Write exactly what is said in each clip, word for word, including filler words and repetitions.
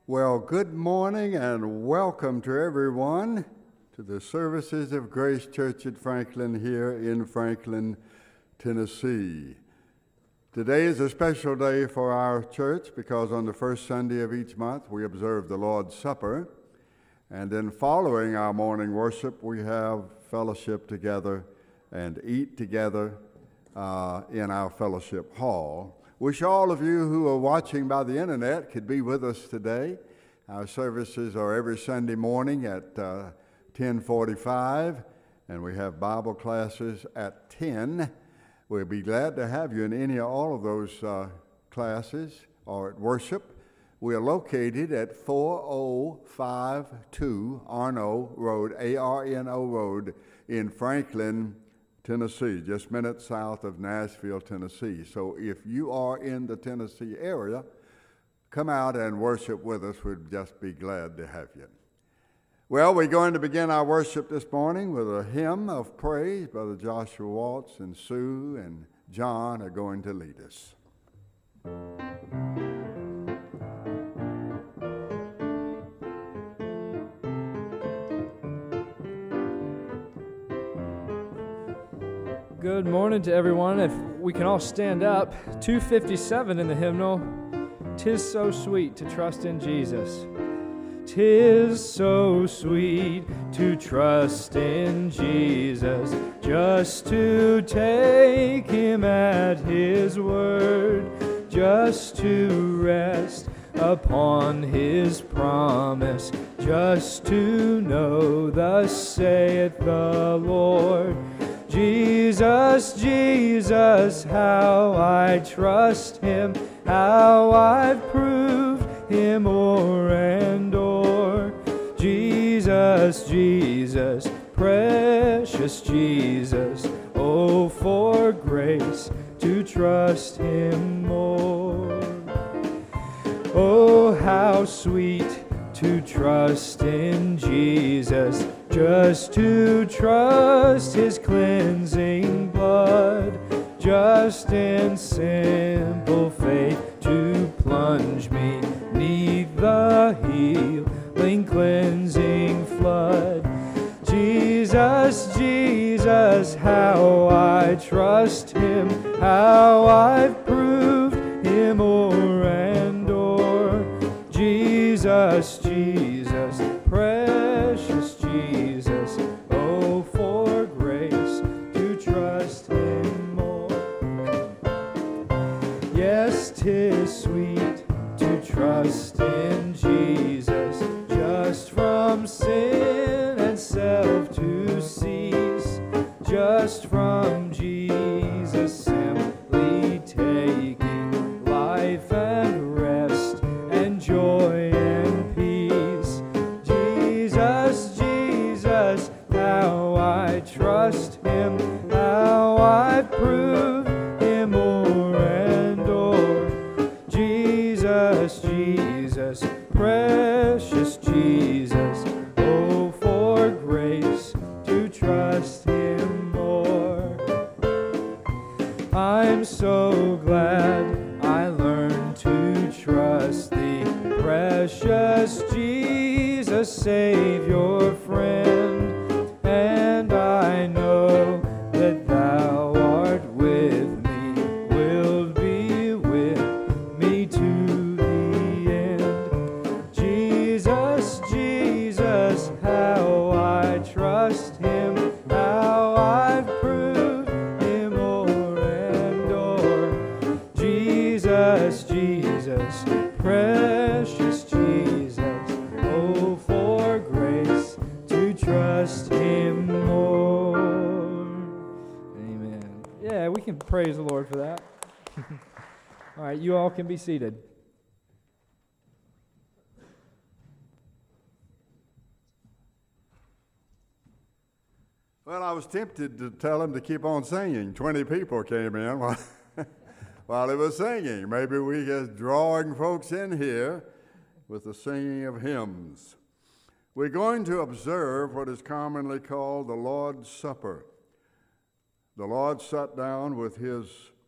Well, good morning and welcome to everyone to the services of Grace Church at Franklin here in Franklin, Tennessee. Today is a special day for our church because on the first Sunday of each month we observe the Lord's Supper, and then following our morning worship we have fellowship together and eat together uh, in our fellowship hall. Wish all of you who are watching by the internet could be with us today. Our services are every Sunday morning at uh, ten forty-five, and we have Bible classes at ten. We'll be glad to have you in any or all of those uh, classes or at worship. We are located at four oh five two Arno Road, A R N O Road in Franklin, Tennessee, just minutes south of Nashville, Tennessee. So if you are in the Tennessee area, come out and worship with us. We'd just be glad to have you. Well, we're going to begin our worship this morning with a hymn of praise. Brother Joshua Waltz and Sue and John are going to lead us. Good morning to everyone. If we can all stand up, two fifty-seven in the hymnal, "'Tis so sweet to trust in Jesus." 'Tis so sweet to trust in Jesus, just to take him at his word, just to rest upon his promise, just to know thus saith the Lord. Jesus, Jesus, how I trust him, how I've proved him o'er and o'er. Jesus, Jesus, precious Jesus, oh, for grace to trust him more. Oh, how sweet to trust in Jesus, just to trust his cleansing blood, just in simple faith to plunge me neath the healing cleansing flood. Jesus, Jesus, how I trust him, how I've proved him o'er and o'er. Jesus, Jesus, precious Jesus, oh, for grace to trust him more. Yes, 'tis sweet to trust in Jesus, just from sin and self to cease, just from Jesus simply taking life and rest and joy and peace. Jesus, Jesus, how I trust him, how I've proved him o'er and o'er. Jesus, Jesus, precious Jesus, oh, for grace to trust him more. I'm so glad I learned to trust thee, precious Jesus, Savior, friend, and I know that thou art with me, wilt be with me to the end. Jesus, Jesus, how I trust him, how I've proved him o'er and o'er. Jesus, Jesus, precious Jesus, oh, for grace to trust him more. Amen. Yeah, we can praise the Lord for that. All right, you all can be seated. Well, I was tempted to tell him to keep on singing. Twenty people came in while, while he was singing. Maybe we just drawing folks in here with the singing of hymns. We're going to observe what is commonly called the Lord's Supper. The Lord sat down with his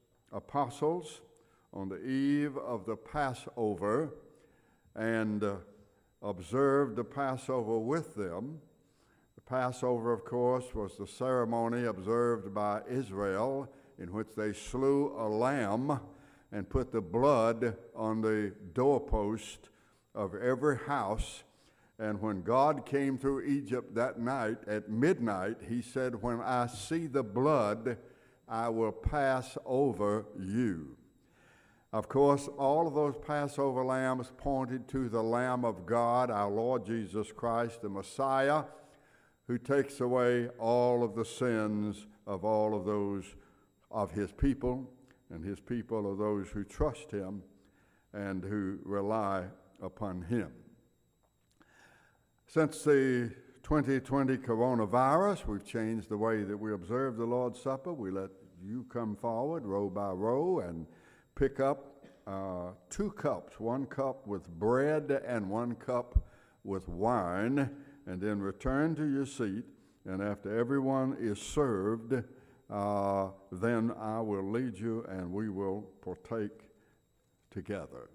apostles on the eve of the Passover, and uh, observed the Passover with them. The Passover, of course, was the ceremony observed by Israel in which they slew a lamb and put the blood on the doorpost of every house. And when God came through Egypt that night at midnight, he said, "When I see the blood, I will pass over you." Of course, all of those Passover lambs pointed to the Lamb of God, our Lord Jesus Christ, the Messiah, who takes away all of the sins of all of those of his people, and his people are those who trust him and who rely upon him. Since the twenty twenty coronavirus, we've changed the way that we observe the Lord's Supper. We let you come forward row by row and pick up uh, two cups, one cup with bread and one cup with wine, and then return to your seat. And after everyone is served, uh, then I will lead you and we will partake together.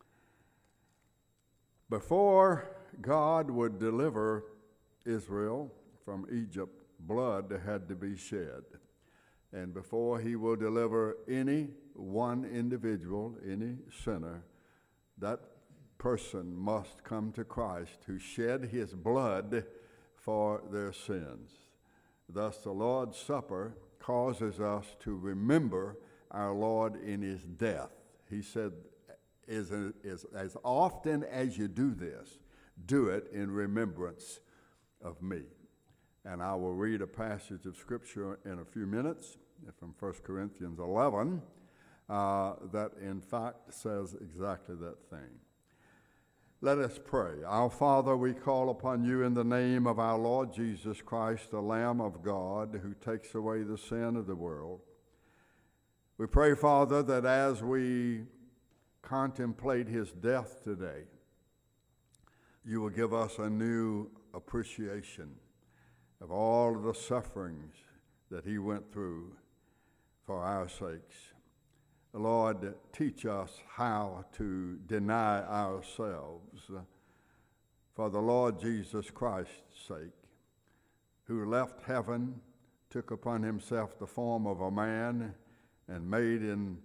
Before God would deliver Israel from Egypt, blood had to be shed. And before he will deliver any one individual, any sinner, that person must come to Christ who shed his blood for their sins. Thus the Lord's Supper causes us to remember our Lord in his death. He said, is, is, as often as you do this, do it in remembrance of me. And I will read a passage of Scripture in a few minutes from First Corinthians eleven uh, that in fact says exactly that thing. Let us pray. Our Father, we call upon you in the name of our Lord Jesus Christ, the Lamb of God, who takes away the sin of the world. We pray, Father, that as we contemplate his death today, you will give us a new appreciation of all of the sufferings that he went through for our sakes. Lord, teach us how to deny ourselves for the Lord Jesus Christ's sake, who left heaven, took upon himself the form of a man, and made in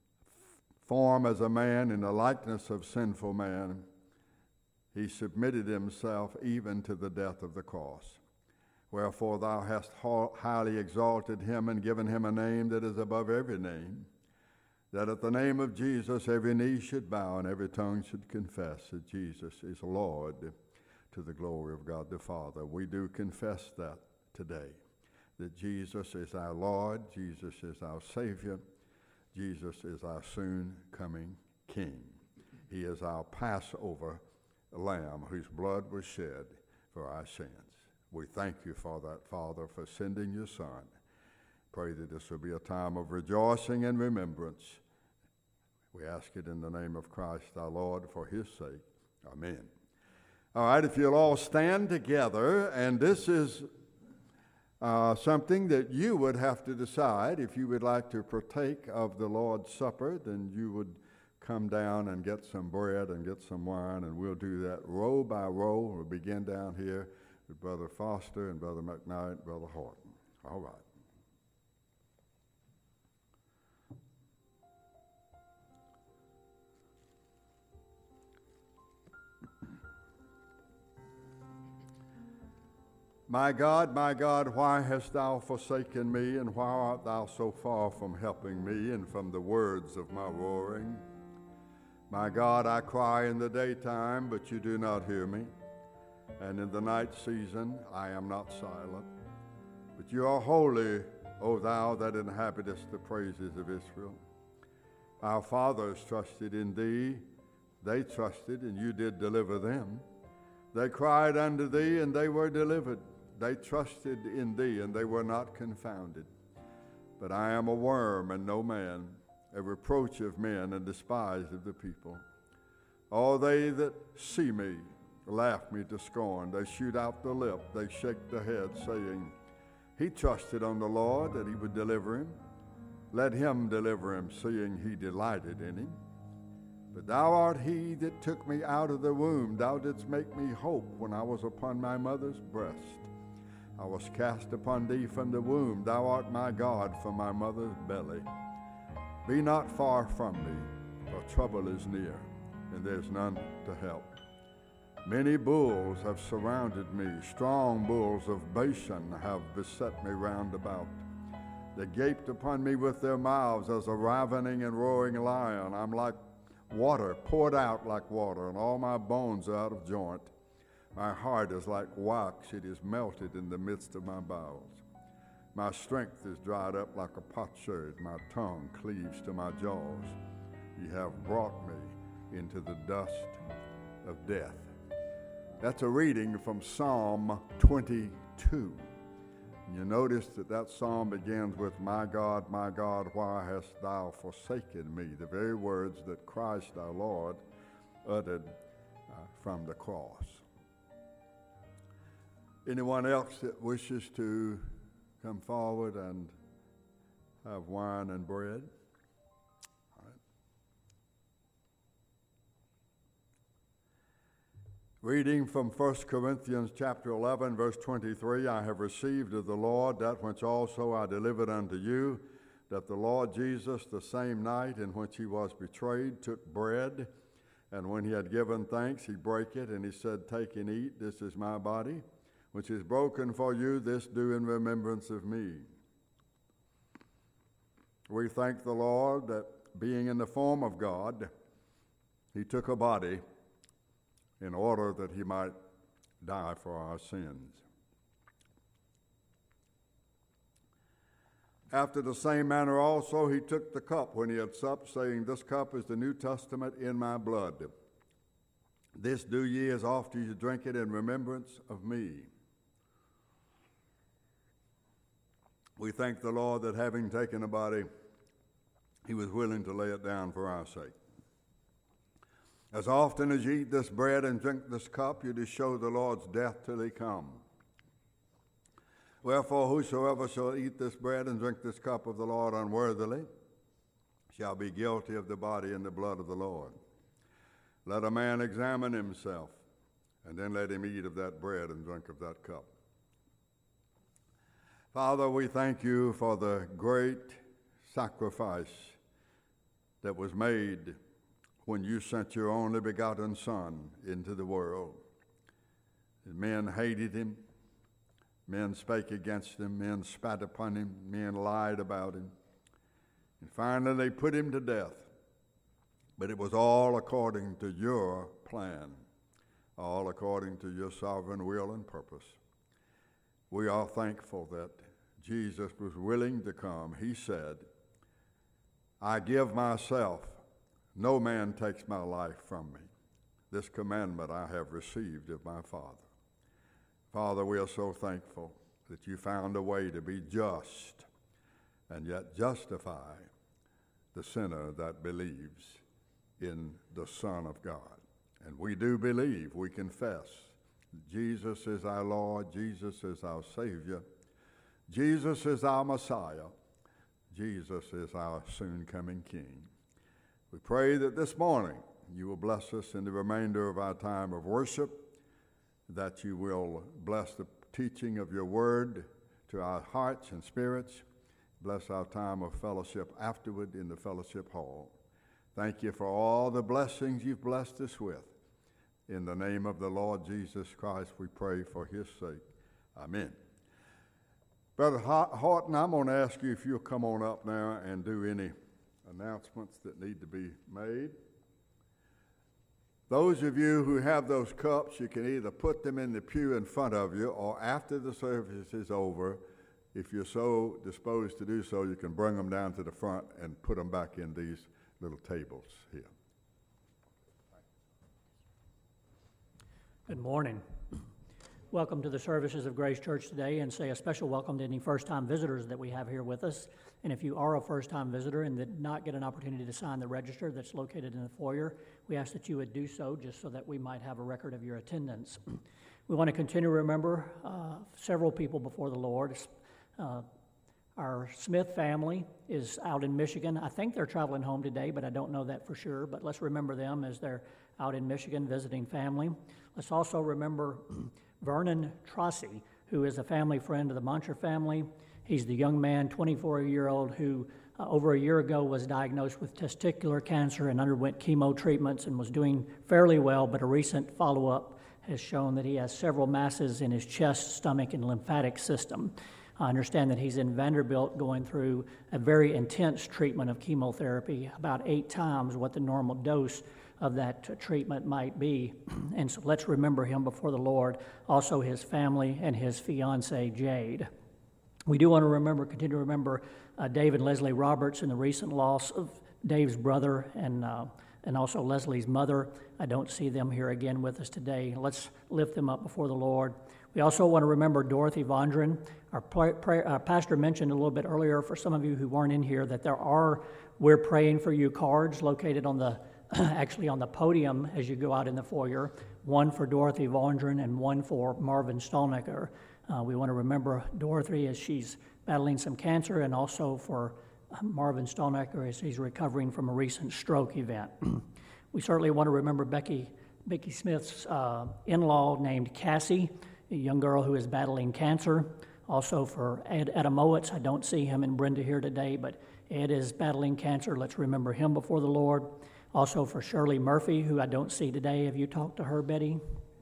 form as a man in the likeness of sinful man, he submitted himself even to the death of the cross. Wherefore thou hast highly exalted him and given him a name that is above every name, that at the name of Jesus every knee should bow and every tongue should confess that Jesus is Lord, to the glory of God the Father. We do confess that today, that Jesus is our Lord, Jesus is our Savior, Jesus is our soon coming King. He is our Passover Lamb whose blood was shed for our sins. We thank you for that, Father, for sending your Son. Pray that this will be a time of rejoicing and remembrance. We ask it in the name of Christ our Lord for his sake. Amen. All right, if you'll all stand together, and this is uh, something that you would have to decide. If you would like to partake of the Lord's Supper, then you would come down and get some bread and get some wine, and we'll do that row by row. We'll begin down here with Brother Foster and Brother McKnight and Brother Horton. All right. My God, my God, why hast thou forsaken me, and why art thou so far from helping me and from the words of my roaring? My God, I cry in the daytime, but you do not hear me, and in the night season I am not silent. But you are holy, O thou that inhabitest the praises of Israel. Our fathers trusted in thee, they trusted, and you did deliver them. They cried unto thee, and they were delivered. They trusted in thee, and they were not confounded. But I am a worm and no man, a reproach of men and despised of the people. All they that see me laugh me to scorn. They shoot out the lip, they shake the head, saying, He trusted on the Lord that he would deliver him. Let him deliver him, seeing he delighted in him. But thou art he that took me out of the womb. Thou didst make me hope when I was upon my mother's breast. I was cast upon thee from the womb. Thou art my God from my mother's belly. Be not far from me, for trouble is near, and there's none to help. Many bulls have surrounded me. Strong bulls of Bashan have beset me round about. They gaped upon me with their mouths as a ravening and roaring lion. I'm like water, poured out like water, and all my bones are out of joint. My heart is like wax, it is melted in the midst of my bowels. My strength is dried up like a potsherd, my tongue cleaves to my jaws. Ye have brought me into the dust of death. That's a reading from Psalm twenty-two. You notice that that psalm begins with, my God, my God, why hast thou forsaken me? The very words that Christ our Lord uttered uh, from the cross. Anyone else that wishes to come forward and have wine and bread? All right. Reading from First Corinthians chapter eleven, verse twenty-three, I have received of the Lord that which also I delivered unto you, that the Lord Jesus, the same night in which he was betrayed, took bread, and when he had given thanks, he brake it, and he said, take and eat, this is my body, which is broken for you, this do in remembrance of me. We thank the Lord that being in the form of God, he took a body in order that he might die for our sins. After the same manner also he took the cup when he had supped, saying, this cup is the New Testament in my blood. This do ye as oft as you drink it in remembrance of me. We thank the Lord that having taken a body, he was willing to lay it down for our sake. As often as you eat this bread and drink this cup, you do show the Lord's death till he come. Wherefore, whosoever shall eat this bread and drink this cup of the Lord unworthily shall be guilty of the body and the blood of the Lord. Let a man examine himself, and then let him eat of that bread and drink of that cup. Father, we thank you for the great sacrifice that was made when you sent your only begotten Son into the world. And men hated him, men spake against him, men spat upon him, men lied about him. And finally they put him to death. But it was all according to your plan, all according to your sovereign will and purpose. We are thankful that Jesus was willing to come. He said, I give myself. No man takes my life from me. This commandment I have received of my Father. Father, we are so thankful that you found a way to be just and yet justify the sinner that believes in the Son of God. And we do believe, we confess, Jesus is our Lord, Jesus is our Savior, Jesus is our Messiah, Jesus is our soon-coming King. We pray that this morning you will bless us in the remainder of our time of worship, that you will bless the teaching of your word to our hearts and spirits, bless our time of fellowship afterward in the fellowship hall. Thank you for all the blessings you've blessed us with. In the name of the Lord Jesus Christ, we pray for his sake. Amen. Brother Horton, I'm going to ask you if you'll come on up now and do any announcements that need to be made. Those of you who have those cups, you can either put them in the pew in front of you, or after the service is over, if you're so disposed to do so, you can bring them down to the front and put them back in these little tables here. Good morning. Welcome to the services of Grace Church today, and say a special welcome to any first-time visitors that we have here with us. And if you are a first-time visitor and did not get an opportunity to sign the register that's located in the foyer, we ask that you would do so just so that we might have a record of your attendance. We want to continue to remember uh, several people before the Lord. Uh, Our Smith family is out in Michigan. I think they're traveling home today, but I don't know that for sure. But let's remember them as they're out in Michigan visiting family. Let's also remember Vernon Trossi, who is a family friend of the Moncher family. He's the young man, twenty-four-year-old, who uh, over a year ago was diagnosed with testicular cancer and underwent chemo treatments and was doing fairly well, but a recent follow-up has shown that he has several masses in his chest, stomach, and lymphatic system. I understand that he's in Vanderbilt going through a very intense treatment of chemotherapy, about eight times what the normal dose of that uh, treatment might be. And so let's remember him before the Lord, also his family and his fiancee, Jade. We do want to remember, continue to remember uh, Dave and Leslie Roberts and the recent loss of Dave's brother and uh, and also Leslie's mother. I don't see them here again with us today. Let's lift them up before the Lord. We also want to remember Dorothy Vondran. Our pray, pray, uh, pastor mentioned a little bit earlier, for some of you who weren't in here, that there are We're Praying For You cards located on the, actually on the podium as you go out in the foyer, one for Dorothy Vondran and one for Marvin Stolnicker. Uh, we want to remember Dorothy as she's battling some cancer, and also for Marvin Stolnicker as he's recovering from a recent stroke event. We certainly want to remember Becky, Becky Smith's uh, in-law named Cassie, a young girl who is battling cancer. Also for Ed Adamowitz, I don't see him and Brenda here today, but Ed is battling cancer. Let's remember him before the Lord. Also for Shirley Murphy, who I don't see today. Have you talked to her, Betty?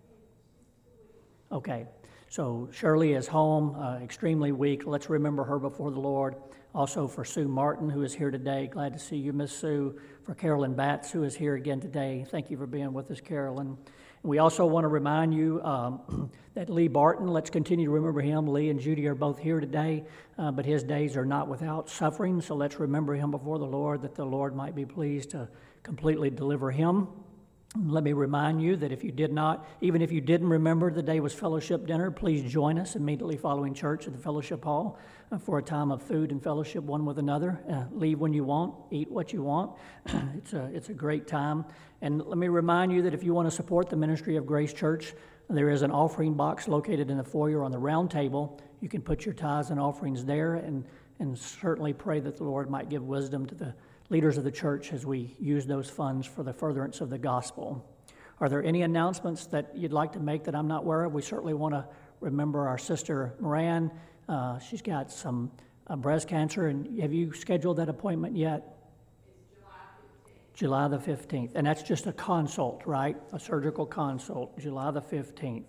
Okay. So Shirley is home, uh, extremely weak. Let's remember her before the Lord. Also for Sue Martin, who is here today. Glad to see you, Miss Sue. For Carolyn Batts, who is here again today. Thank you for being with us, Carolyn. We also want to remind you um, that Lee Barton, let's continue to remember him. Lee and Judy are both here today, uh, but his days are not without suffering, so let's remember him before the Lord, that the Lord might be pleased to completely deliver him. Let me remind you that if you did not, even if you didn't remember the day was fellowship dinner, please join us immediately following church at the fellowship hall uh, for a time of food and fellowship one with another. Uh, leave when you want, eat what you want. it's a it's a great time. And let me remind you that if you want to support the ministry of Grace Church, there is an offering box located in the foyer on the round table. You can put your tithes and offerings there, and and certainly pray that the Lord might give wisdom to the leaders of the church as we use those funds for the furtherance of the gospel. Are there any announcements that you'd like to make that I'm not aware of? We certainly want to remember our sister Moran. Uh, she's got some uh, breast cancer, and have you scheduled that appointment yet? It's July fifteenth. July the fifteenth, and that's just a consult, right? A surgical consult, July the fifteenth.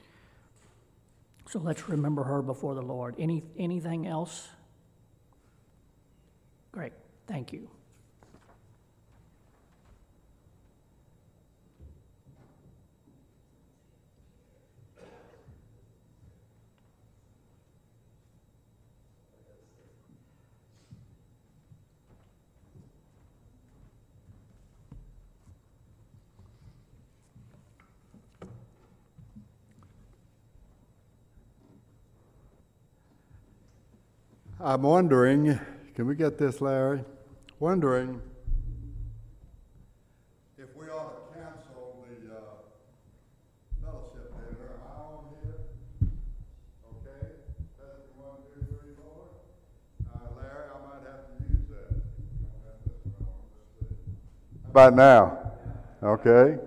So let's remember her before the Lord. Any anything else? Great, thank you. I'm wondering, can we get this, Larry? Wondering if we ought to cancel the uh, fellowship dinner. Am I on here? Okay. Testing one, two, three, four. Uh, Larry, I might have to use that. You don't have this one on. Let's see. How about now? Okay.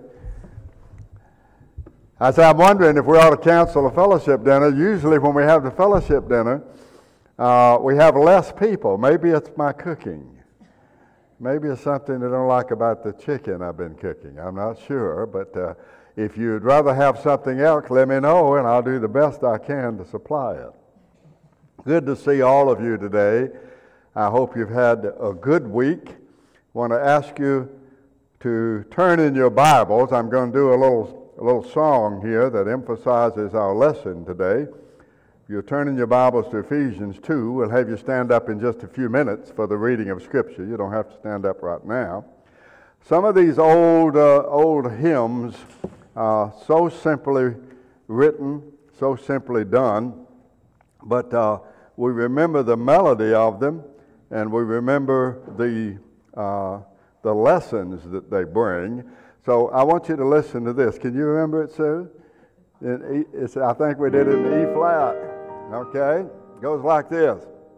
I said, I'm wondering if we ought to cancel a fellowship dinner. Usually when we have the fellowship dinner, Uh, we have less people. Maybe it's my cooking. Maybe it's something they don't like about the chicken I've been cooking. I'm not sure, but uh, if you'd rather have something else, let me know, and I'll do the best I can to supply it. Good to see all of you today. I hope you've had a good week. I want to ask you to turn in your Bibles. I'm going to do a little, a little song here that emphasizes our lesson today. You'll turn in your Bibles to Ephesians two. We'll have you stand up in just a few minutes for the reading of Scripture. You don't have to stand up right now. Some of these old uh, old hymns are so simply written, so simply done, but uh, we remember the melody of them, and we remember the uh, the lessons that they bring. So I want you to listen to this. Can you remember it, Sue? In E, it's, I think we did it in E flat. Okay, goes like this.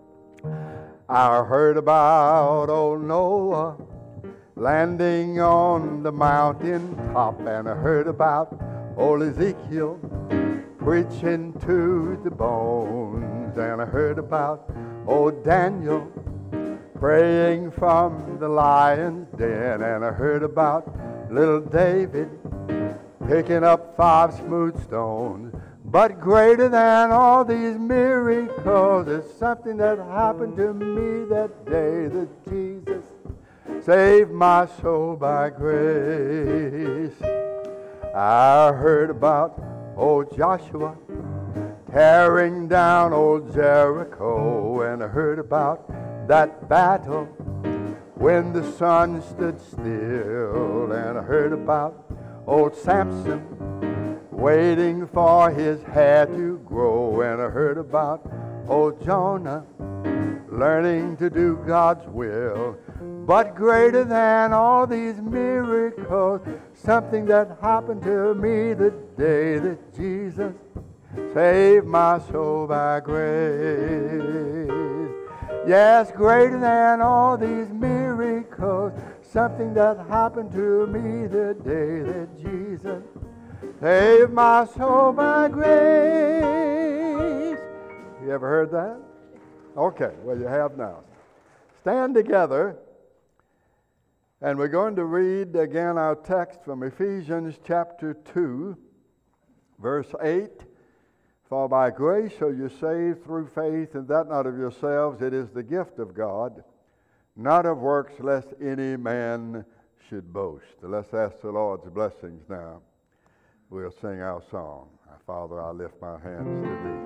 I heard about old Noah landing on the mountain top, and I heard about old Ezekiel preaching to the bones, and I heard about old Daniel praying from the lion's den, and I heard about little David picking up five smooth stones. But greater than all these miracles is something that happened to me that day, that Jesus saved my soul by grace. I heard about old Joshua tearing down old Jericho, and I heard about that battle when the sun stood still, and I heard about old Samson waiting for his hair to grow, and I heard about old Jonah learning to do God's will. But greater than all these miracles, something that happened to me the day that Jesus saved my soul by grace. Yes, greater than all these miracles, something that happened to me the day that Jesus saved my soul by grace. You ever heard that? Okay, well, you have now. Stand together, and we're going to read again our text from Ephesians chapter two, verse eight. For by grace are you saved through faith, and that not of yourselves, it is the gift of God, not of works, lest any man should boast. Let's ask the Lord's blessings now. We'll sing our song. Father, I lift my hands to thee.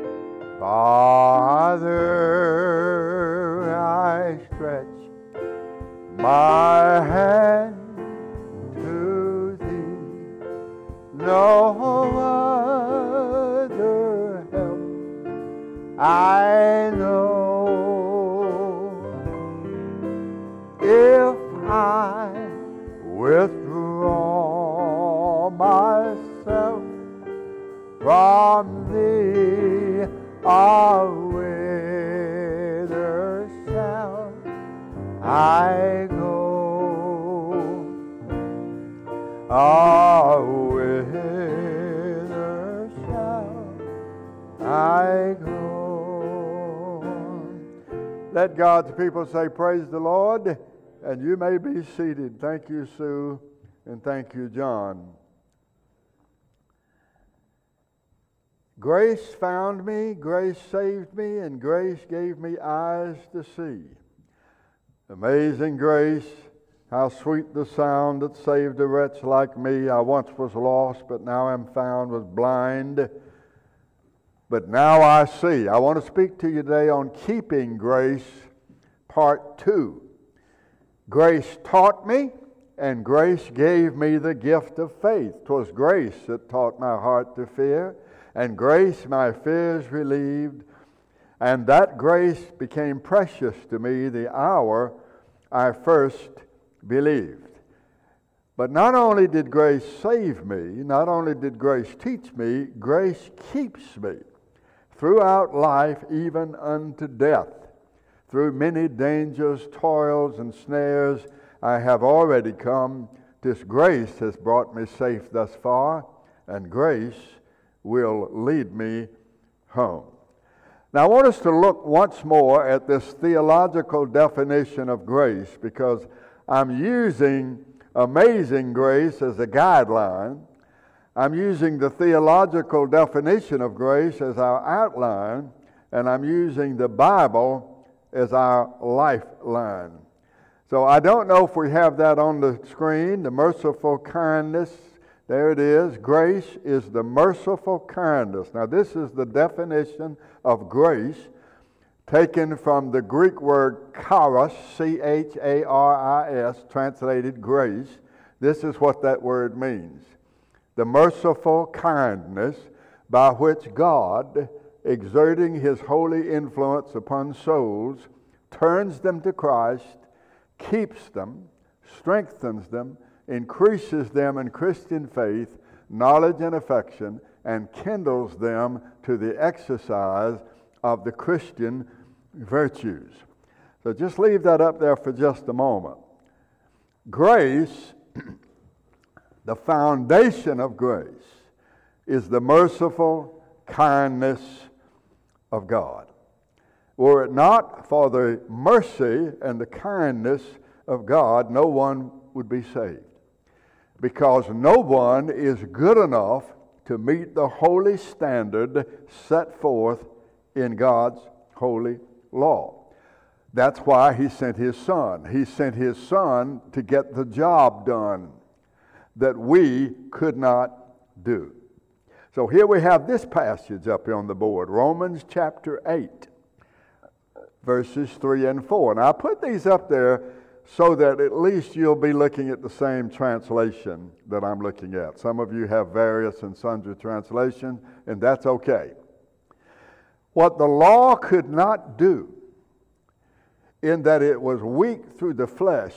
Father, I stretch my hand to thee. No other help I know. If I withdraw myself from thee, whither shall I go? Ah, whither shall I go? Let God's people say, praise the Lord, and you may be seated. Thank you, Sue, and thank you, John. Grace found me, grace saved me, and grace gave me eyes to see. Amazing grace, how sweet the sound that saved a wretch like me. I once was lost, but now am found, was blind, but now I see. I want to speak to you today on keeping grace, part two. Grace taught me, and grace gave me the gift of faith. 'Twas grace that taught my heart to fear, and grace my fears relieved, and that grace became precious to me the hour I first believed. But not only did grace save me, not only did grace teach me, grace keeps me throughout life, even unto death. Through many dangers, toils, and snares I have already come. This grace has brought me safe thus far, and grace will lead me home. Now I want us to look once more at this theological definition of grace, because I'm using amazing grace as a guideline. I'm using the theological definition of grace as our outline, and I'm using the Bible as our lifeline. So I don't know if we have that on the screen, the merciful kindness. There it is. Grace is the merciful kindness. Now this is the definition of grace taken from the Greek word charis, C H A R I S, translated grace. This is what that word means. The merciful kindness by which God, exerting his holy influence upon souls, turns them to Christ, keeps them, strengthens them, increases them in Christian faith, knowledge, and affection, and kindles them to the exercise of the Christian virtues. So just leave that up there for just a moment. Grace, the foundation of grace, is the merciful kindness of God. Were it not for the mercy and the kindness of God, no one would be saved. Because no one is good enough to meet the holy standard set forth in God's holy law. That's why he sent his son. He sent his son to get the job done that we could not do. So here we have this passage up here on the board, Romans chapter eight, verses three and four. Now I put these up there so that at least you'll be looking at the same translation that I'm looking at. Some of you have various and sundry translations, and that's okay. What the law could not do, in that it was weak through the flesh,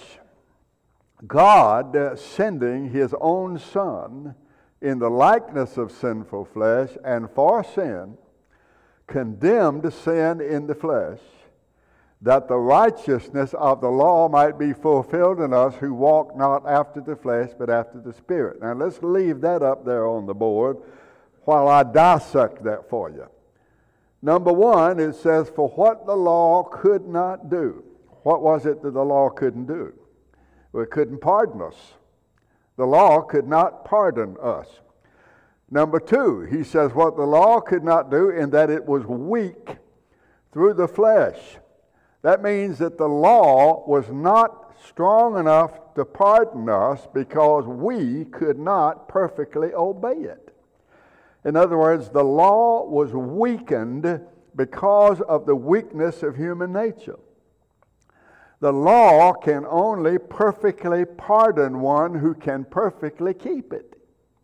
God uh, sending his own Son in the likeness of sinful flesh, and for sin, condemned sin in the flesh, that the righteousness of the law might be fulfilled in us who walk not after the flesh, but after the Spirit. Now let's leave that up there on the board while I dissect that for you. Number one, it says, for what the law could not do. What was it that the law couldn't do? Well, it couldn't pardon us. The law could not pardon us. Number two, he says what the law could not do, in that it was weak through the flesh. That means that the law was not strong enough to pardon us because we could not perfectly obey it. In other words, the law was weakened because of the weakness of human nature. The law can only perfectly pardon one who can perfectly keep it.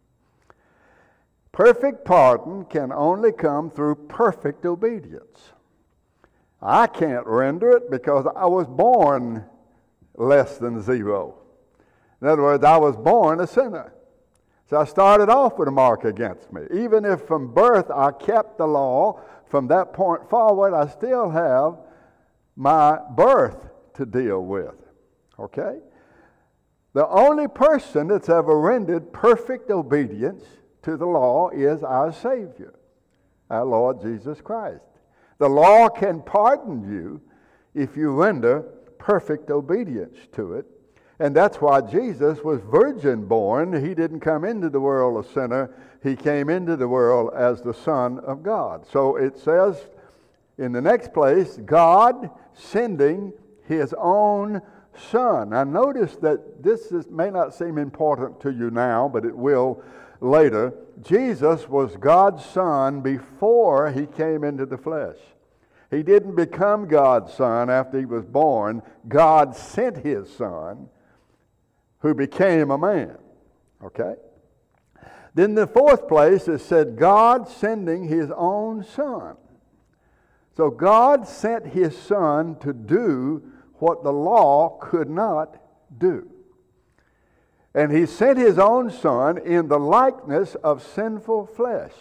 Perfect pardon can only come through perfect obedience. I can't render it because I was born less than zero. In other words, I was born a sinner. So I started off with a mark against me. Even if from birth I kept the law, from that point forward I still have my birth to deal with. Okay? The only person that's ever rendered perfect obedience to the law is our Savior, our Lord Jesus Christ. The law can pardon you if you render perfect obedience to it. And that's why Jesus was virgin born. He didn't come into the world a sinner. He came into the world as the Son of God. So it says in the next place, God sending his own Son. Now notice that this is, may not seem important to you now, but it will later. Jesus was God's Son before he came into the flesh. He didn't become God's Son after he was born. God sent his Son, who became a man. Okay? Then the fourth place is said, God sending his own Son. So God sent his Son to do what the law could not do. And he sent his own Son in the likeness of sinful flesh.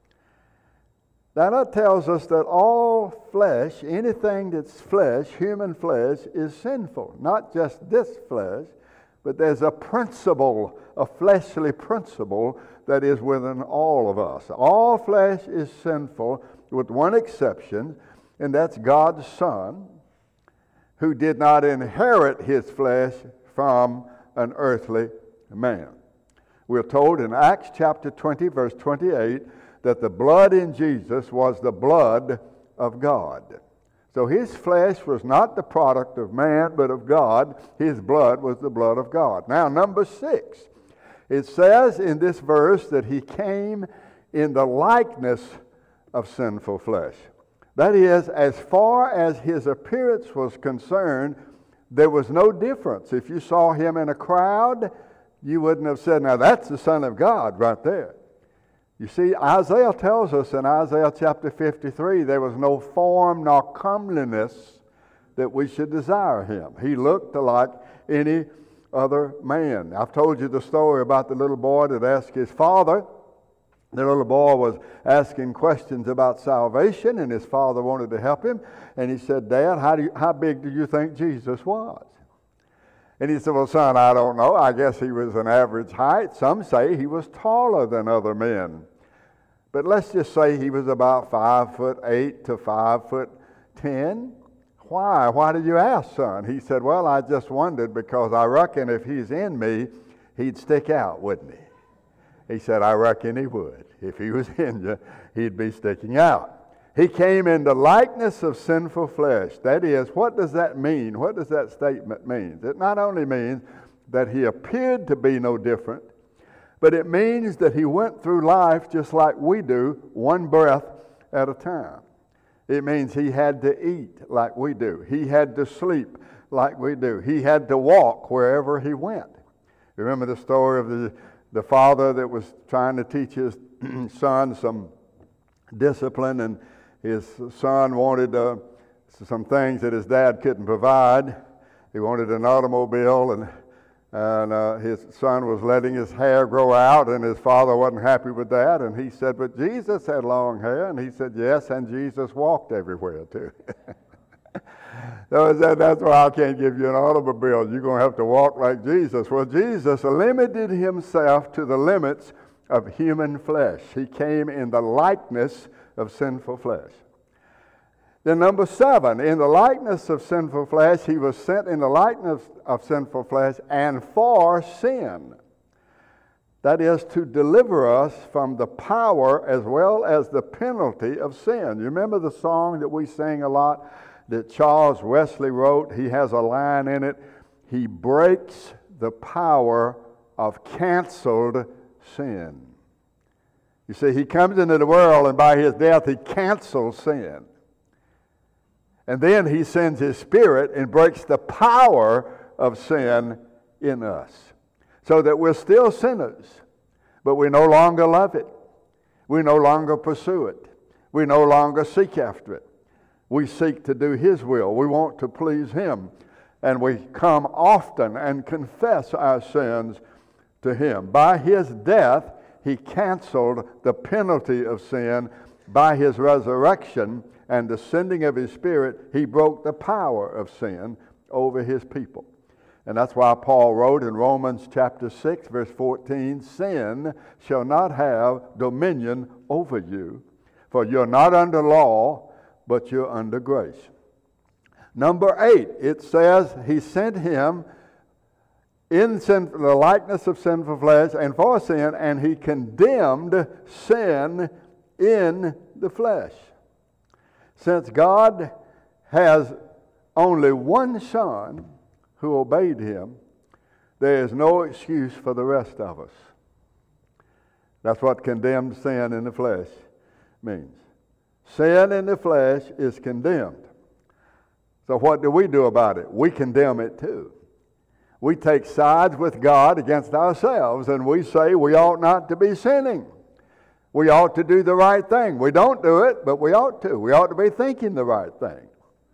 Now that tells us that all flesh, anything that's flesh, human flesh, is sinful. Not just this flesh, but there's a principle, a fleshly principle that is within all of us. All flesh is sinful with one exception, and that's God's Son, who did not inherit his flesh from an earthly man. We're told in Acts chapter twenty, verse twenty-eight, that the blood in Jesus was the blood of God. So his flesh was not the product of man, but of God. His blood was the blood of God. Now, number six, it says in this verse that he came in the likeness of sinful flesh. That is, as far as his appearance was concerned, there was no difference. If you saw him in a crowd, you wouldn't have said, now that's the Son of God right there. You see, Isaiah tells us in Isaiah chapter fifty-three, there was no form nor comeliness that we should desire him. He looked like any other man. I've told you the story about the little boy that asked his father, The little boy was asking questions about salvation, and his father wanted to help him. And he said, Dad, how, do you, how big do you think Jesus was? And he said, well, son, I don't know. I guess he was an average height. Some say he was taller than other men. But let's just say he was about five foot eight to five foot ten. Why? Why did you ask, son? He said, well, I just wondered because I reckon if he's in me, he'd stick out, wouldn't he? He said, I reckon he would. If he was in you, he'd be sticking out. He came in the likeness of sinful flesh. That is, what does that mean? What does that statement mean? It not only means that he appeared to be no different, but it means that he went through life just like we do, one breath at a time. It means he had to eat like we do. He had to sleep like we do. He had to walk wherever he went. You remember the story of the, the father that was trying to teach his son some discipline, and his son wanted uh, some things that his dad couldn't provide. He wanted an automobile, and and uh, his son was letting his hair grow out, and his father wasn't happy with that. And he said, but Jesus had long hair. And he said, yes, and Jesus walked everywhere too. So he said, that's why I can't give you an automobile. You're going to have to walk like Jesus. Well, Jesus limited himself to the limits of human flesh. He came in the likeness of sinful flesh. Then number seven, in the likeness of sinful flesh, he was sent in the likeness of sinful flesh and for sin. That is, to deliver us from the power as well as the penalty of sin. You remember the song that we sing a lot that Charles Wesley wrote? He has a line in it, he breaks the power of canceled sin. You see, he comes into the world, and by his death he cancels sin. And then he sends his Spirit and breaks the power of sin in us. So that we're still sinners, but we no longer love it. We no longer pursue it. We no longer seek after it. We seek to do his will. We want to please him. And we come often and confess our sins to him. By his death, he canceled the penalty of sin. By his resurrection and the sending of his Spirit, he broke the power of sin over his people. And that's why Paul wrote in Romans chapter six, verse fourteen, sin shall not have dominion over you, for you're not under law, but you're under grace. Number eight, it says he sent him in sin, the likeness of sinful flesh and for sin, and he condemned sin in the flesh. Since God has only one Son who obeyed him, there is no excuse for the rest of us. That's what condemned sin in the flesh means. Sin in the flesh is condemned. So what do we do about it? We condemn it too. We take sides with God against ourselves, and we say we ought not to be sinning. We ought to do the right thing. We don't do it, but we ought to. We ought to be thinking the right thing.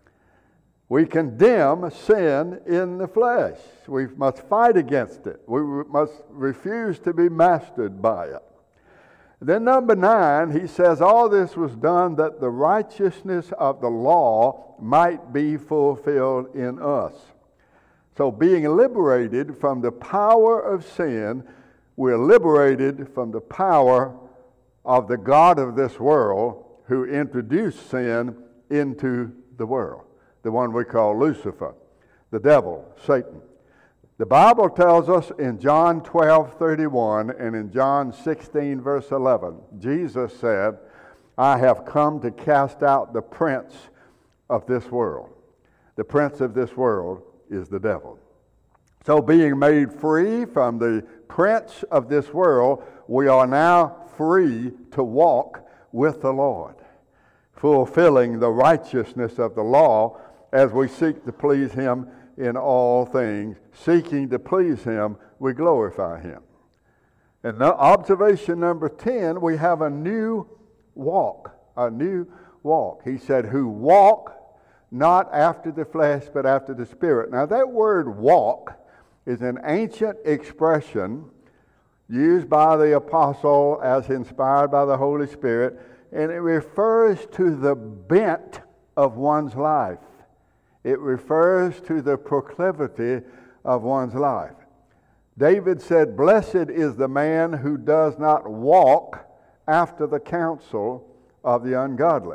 We condemn sin in the flesh. We must fight against it. We must refuse to be mastered by it. Then number nine, he says all this was done that the righteousness of the law might be fulfilled in us. So being liberated from the power of sin, we're liberated from the power of the God of this world who introduced sin into the world, the one we call Lucifer, the devil, Satan. The Bible tells us in John twelve thirty-one and in John sixteen verse eleven, Jesus said, I have come to cast out the prince of this world. The prince of this world is the devil. So being made free from the prince of this world, we are now free to walk with the Lord, fulfilling the righteousness of the law as we seek to please him in all things. Seeking to please him, we glorify him. And now, observation number ten, we have a new walk, a new walk. He said, who walk not after the flesh, but after the Spirit. Now that word walk is an ancient expression used by the apostle as inspired by the Holy Spirit, and it refers to the bent of one's life. It refers to the proclivity of one's life. David said, "Blessed is the man who does not walk after the counsel of the ungodly."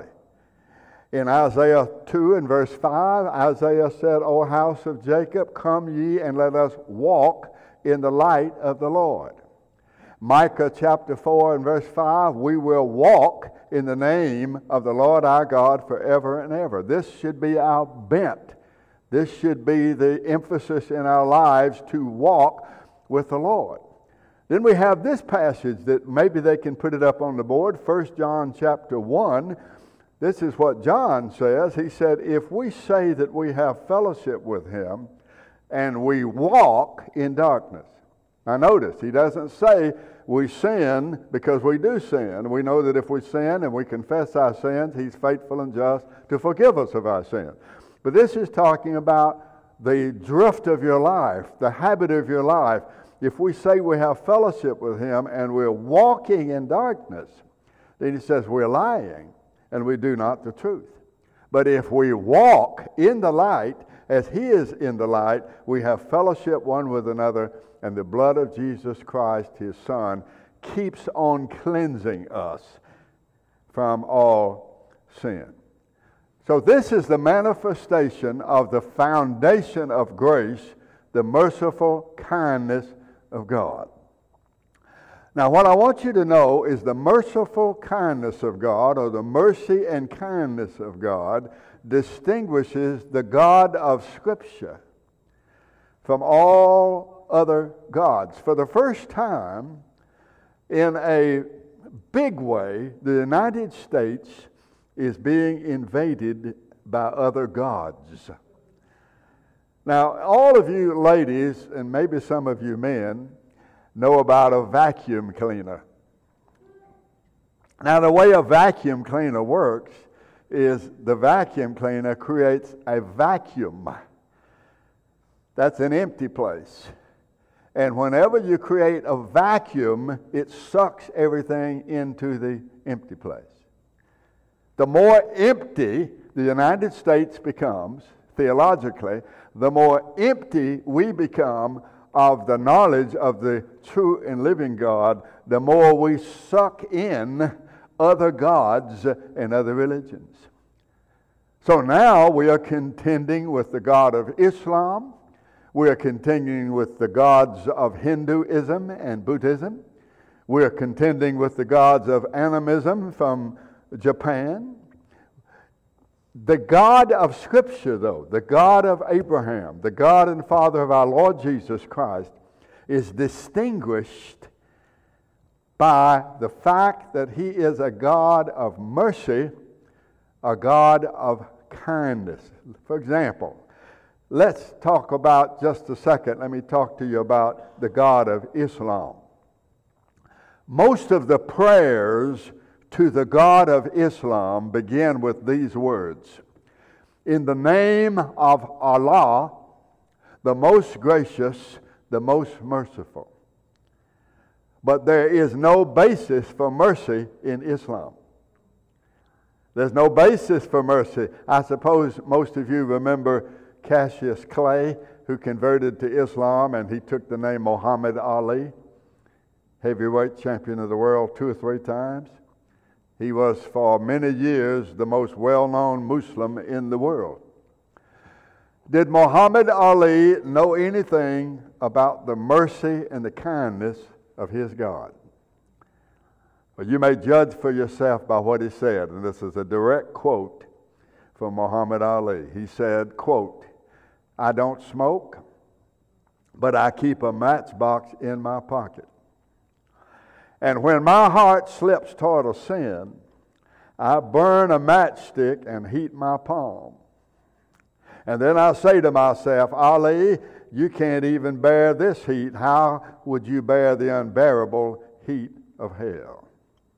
In Isaiah two and verse five, Isaiah said, "O house of Jacob, come ye and let us walk in the light of the Lord." Micah chapter four and verse five, "We will walk in the name of the Lord our God forever and ever." This should be our bent. This should be the emphasis in our lives, to walk with the Lord. Then we have this passage that maybe they can put it up on the board, First John chapter one. This is what John says. He said, "If we say that we have fellowship with him and we walk in darkness." Now notice, he doesn't say we sin because we do sin. We know that if we sin and we confess our sins, he's faithful and just to forgive us of our sins. But this is talking about the drift of your life, the habit of your life. If we say we have fellowship with him and we're walking in darkness, then he says we're lying and we do not the truth. But if we walk in the light as he is in the light, we have fellowship one with another, and the blood of Jesus Christ, his Son, keeps on cleansing us from all sin. So this is the manifestation of the foundation of grace, the merciful kindness of God. Now, what I want you to know is the merciful kindness of God, or the mercy and kindness of God, distinguishes the God of Scripture from all other gods. For the first time, in a big way, the United States is being invaded by other gods. Now, all of you ladies, and maybe some of you men, know about a vacuum cleaner. Now, the way a vacuum cleaner works is the vacuum cleaner creates a vacuum. That's an empty place. And whenever you create a vacuum, it sucks everything into the empty place. The more empty the United States becomes, theologically, the more empty we become of the knowledge of the true and living God, the more we suck in other gods and other religions. So now we are contending with the God of Islam. We are contending with the gods of Hinduism and Buddhism. We are contending with the gods of animism from Japan. The God of Scripture, though, the God of Abraham, the God and Father of our Lord Jesus Christ, is distinguished by the fact that he is a God of mercy, a God of kindness. For example, let's talk about, just a second, let me talk to you about the God of Islam. Most of the prayers to the God of Islam begin with these words: "In the name of Allah, the most gracious, the most merciful." But there is no basis for mercy in Islam. There's no basis for mercy. I suppose most of you remember Cassius Clay, who converted to Islam, and he took the name Muhammad Ali, heavyweight champion of the world two or three times. He was for many years the most well-known Muslim in the world. Did Muhammad Ali know anything about the mercy and the kindness of his God? Well, you may judge for yourself by what he said, and this is a direct quote from Muhammad Ali. He said, quote, "I don't smoke, but I keep a matchbox in my pocket. And when my heart slips toward a sin, I burn a matchstick and heat my palm. And then I say to myself, Ali, you can't even bear this heat. How would you bear the unbearable heat of hell?"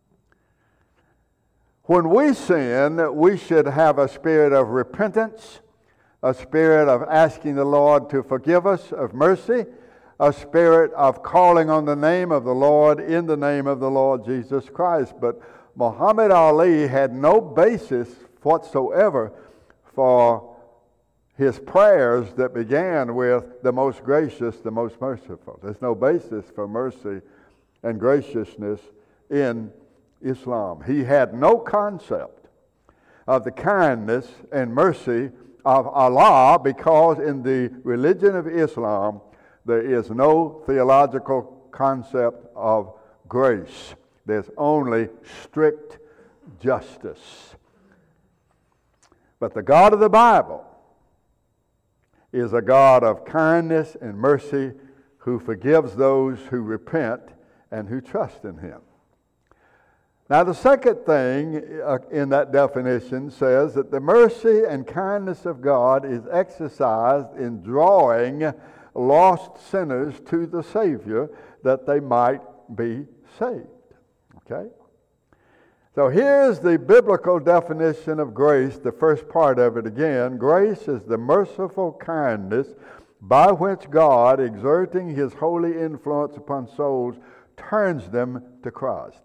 When we sin, we should have a spirit of repentance, a spirit of asking the Lord to forgive us, of mercy, a spirit of calling on the name of the Lord in the name of the Lord Jesus Christ. But Muhammad Ali had no basis whatsoever for his prayers that began with the most gracious, the most merciful. There's no basis for mercy and graciousness in Islam. He had no concept of the kindness and mercy of Allah, because in the religion of Islam there is no theological concept of grace. There's only strict justice. But the God of the Bible is a God of kindness and mercy, who forgives those who repent and who trust in Him. Now, the second thing in that definition says that the mercy and kindness of God is exercised in drawing lost sinners to the Savior that they might be saved. Okay? So here's the biblical definition of grace, the first part of it again. Grace is the merciful kindness by which God, exerting His holy influence upon souls, turns them to Christ.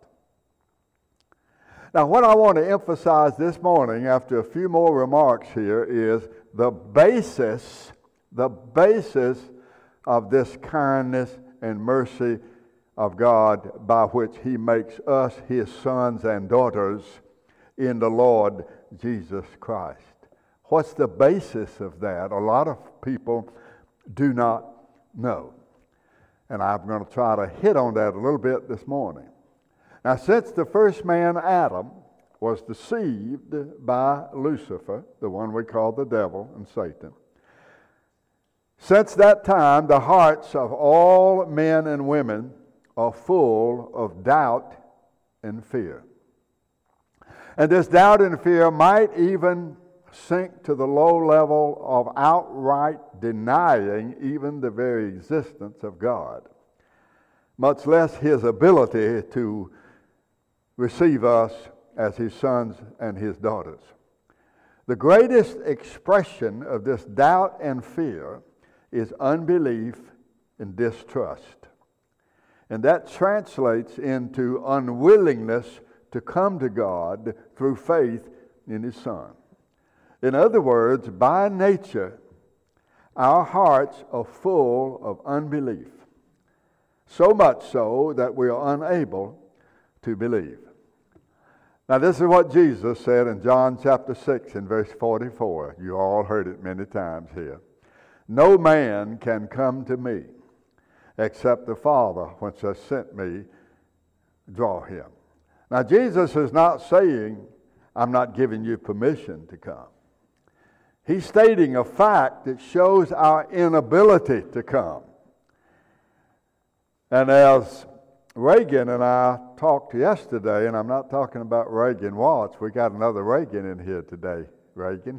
Now, what I want to emphasize this morning, after a few more remarks here, is the basis, the basis of this kindness and mercy of God by which He makes us His sons and daughters in the Lord Jesus Christ. What's the basis of that? A lot of people do not know. And I'm going to try to hit on that a little bit this morning. Now, since the first man, Adam, was deceived by Lucifer, the one we call the devil and Satan, since that time, the hearts of all men and women are full of doubt and fear. And this doubt and fear might even sink to the low level of outright denying even the very existence of God, much less His ability to receive us as His sons and His daughters. The greatest expression of this doubt and fear is unbelief and distrust. And that translates into unwillingness to come to God through faith in His Son. In other words, by nature, our hearts are full of unbelief, so much so that we are unable to believe. Now, this is what Jesus said in John chapter six and verse forty-four. You all heard it many times here. No man can come to me except the Father, which has sent me, draw him. Now, Jesus is not saying, I'm not giving you permission to come. He's stating a fact that shows our inability to come. And as Reagan and I talked yesterday, and I'm not talking about Reagan Watts. We got another Reagan in here today, Reagan.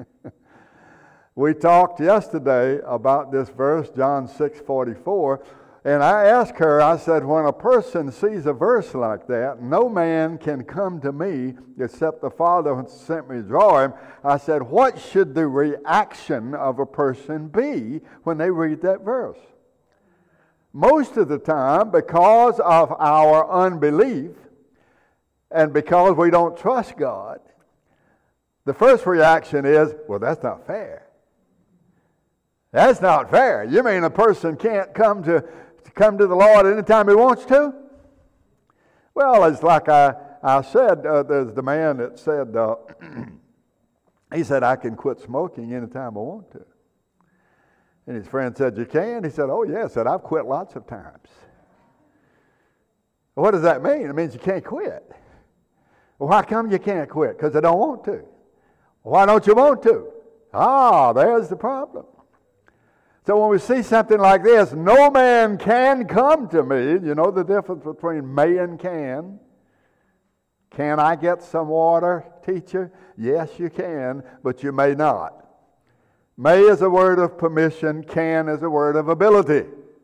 We talked yesterday about this verse, John six forty-four, and I asked her, I said, when a person sees a verse like that, no man can come to me except the Father who sent me to draw him. I said, what should the reaction of a person be when they read that verse? Most of the time, because of our unbelief and because we don't trust God, the first reaction is, well, that's not fair. That's not fair. You mean a person can't come to, to come to the Lord anytime he wants to? Well, it's like I, I said, uh, there's the man that said, uh, he said, I can quit smoking anytime I want to. And his friend said, you can? He said, oh, yeah. He said, I've quit lots of times. Well, what does that mean? It means you can't quit. Well, how come you can't quit? Because I don't want to. Why don't you want to? Ah, there's the problem. So when we see something like this, no man can come to me. You know the difference between may and can? Can I get some water, teacher? Yes, you can, but you may not. May is a word of permission. Can is a word of ability.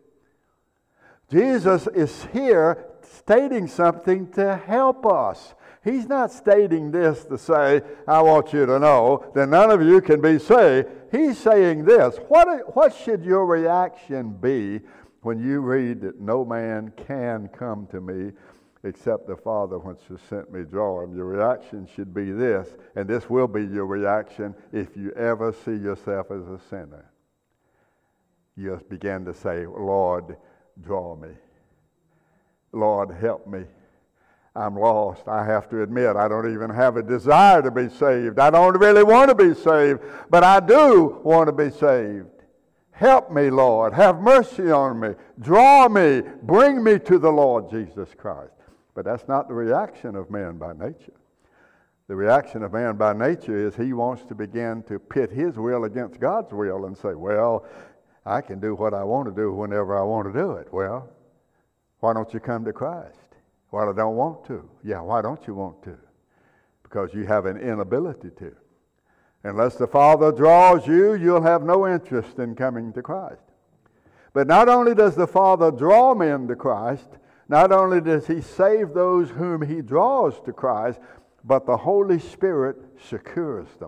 Jesus is here stating something to help us. He's not stating this to say, I want you to know that none of you can be saved. He's saying this. What, what should your reaction be when you read that no man can come to me except the Father which has sent me draw him, your reaction should be this, and this will be your reaction if you ever see yourself as a sinner. You just begin to say, Lord, draw me. Lord, help me. I'm lost. I have to admit, I don't even have a desire to be saved. I don't really want to be saved, but I do want to be saved. Help me, Lord. Have mercy on me. Draw me. Bring me to the Lord Jesus Christ. But that's not the reaction of man by nature. The reaction of man by nature is he wants to begin to pit his will against God's will and say, well, I can do what I want to do whenever I want to do it. Well, why don't you come to Christ? Well, I don't want to. Yeah, why don't you want to? Because you have an inability to. Unless the Father draws you, you'll have no interest in coming to Christ. But not only does the Father draw men to Christ, not only does he save those whom he draws to Christ, but the Holy Spirit secures them.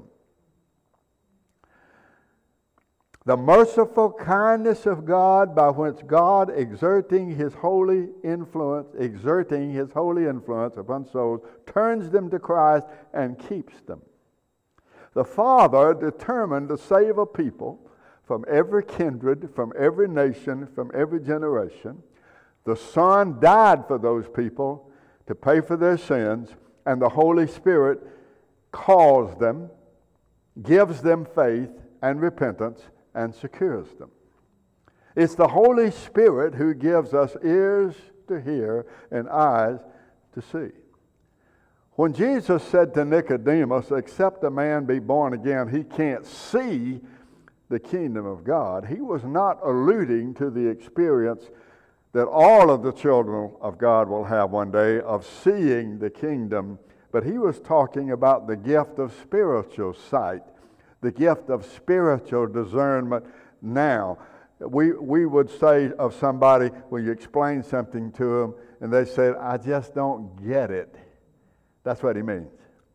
The merciful kindness of God by which God exerting his holy influence, exerting his holy influence upon souls, turns them to Christ and keeps them. The Father determined to save a people from every kindred, from every nation, from every generation. The Son died for those people to pay for their sins, and the Holy Spirit calls them, gives them faith and repentance, and secures them. It's the Holy Spirit who gives us ears to hear and eyes to see. When Jesus said to Nicodemus, except a man be born again, he can't see the kingdom of God, he was not alluding to the experience that all of the children of God will have one day of seeing the kingdom, but he was talking about the gift of spiritual sight, the gift of spiritual discernment now. We, we would say of somebody when you explain something to them and they said, I just don't get it. That's what he means.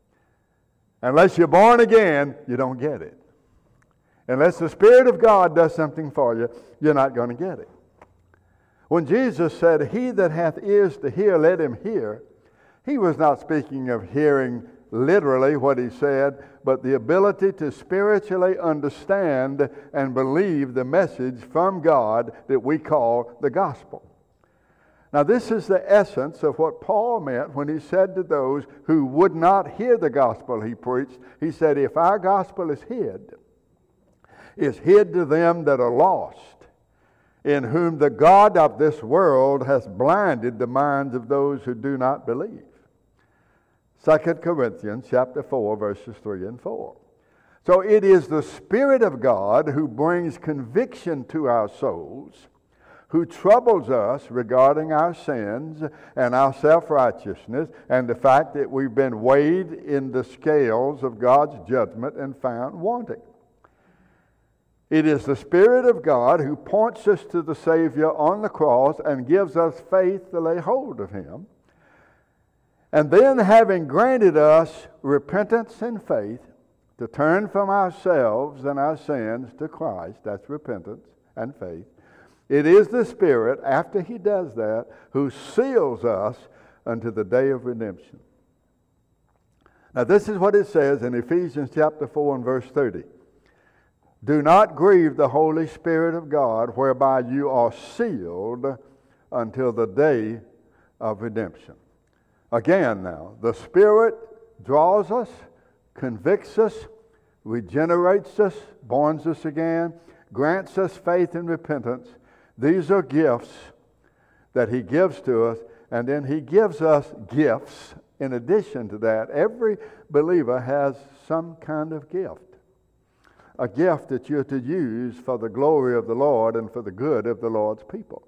Unless you're born again, you don't get it. Unless the Spirit of God does something for you, you're not going to get it. When Jesus said, he that hath ears to hear, let him hear, he was not speaking of hearing literally what he said, but the ability to spiritually understand and believe the message from God that we call the gospel. Now, this is the essence of what Paul meant when he said to those who would not hear the gospel he preached, he said, if our gospel is hid, is hid to them that are lost, in whom the God of this world has blinded the minds of those who do not believe. Second Corinthians chapter four, verses three and four. So it is the Spirit of God who brings conviction to our souls, who troubles us regarding our sins and our self-righteousness and the fact that we've been weighed in the scales of God's judgment and found wanting. It is the Spirit of God who points us to the Savior on the cross and gives us faith to lay hold of him. And then, having granted us repentance and faith to turn from ourselves and our sins to Christ, that's repentance and faith, it is the Spirit, after he does that, who seals us unto the day of redemption. Now, this is what it says in Ephesians chapter four and verse thirty. Do not grieve the Holy Spirit of God, whereby you are sealed until the day of redemption. Again now, the Spirit draws us, convicts us, regenerates us, borns us again, grants us faith and repentance. These are gifts that he gives to us, and then he gives us gifts in addition to that. Every believer has some kind of gift. A gift that you're to use for the glory of the Lord and for the good of the Lord's people.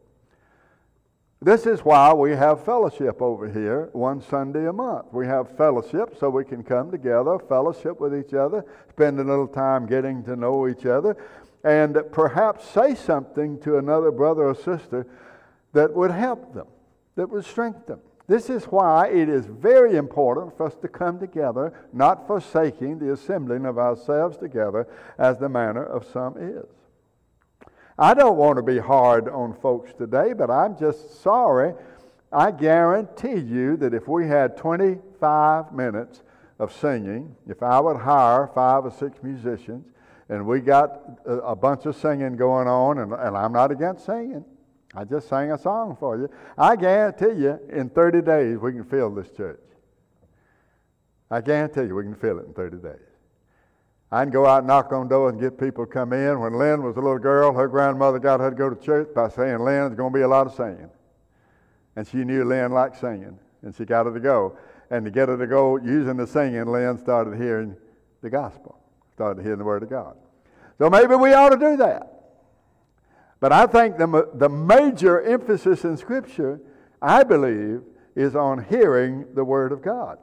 This is why we have fellowship over here one Sunday a month. We have fellowship so we can come together, fellowship with each other, spend a little time getting to know each other, and perhaps say something to another brother or sister that would help them, that would strengthen them. This is why it is very important for us to come together, not forsaking the assembling of ourselves together as the manner of some is. I don't want to be hard on folks today, but I'm just sorry. I guarantee you that if we had twenty-five minutes of singing, if I would hire five or six musicians, and we got a, a bunch of singing going on, and, and I'm not against singing. I just sang a song for you. I guarantee you, in thirty days, we can fill this church. I guarantee you, we can fill it in thirty days. I can go out and knock on doors and get people to come in. When Lynn was a little girl, her grandmother got her to go to church by saying, Lynn, there's going to be a lot of singing. And she knew Lynn liked singing, and she got her to go. And to get her to go using the singing, Lynn started hearing the gospel, started hearing the Word of God. So maybe we ought to do that. But I think the, the major emphasis in Scripture, I believe, is on hearing the Word of God.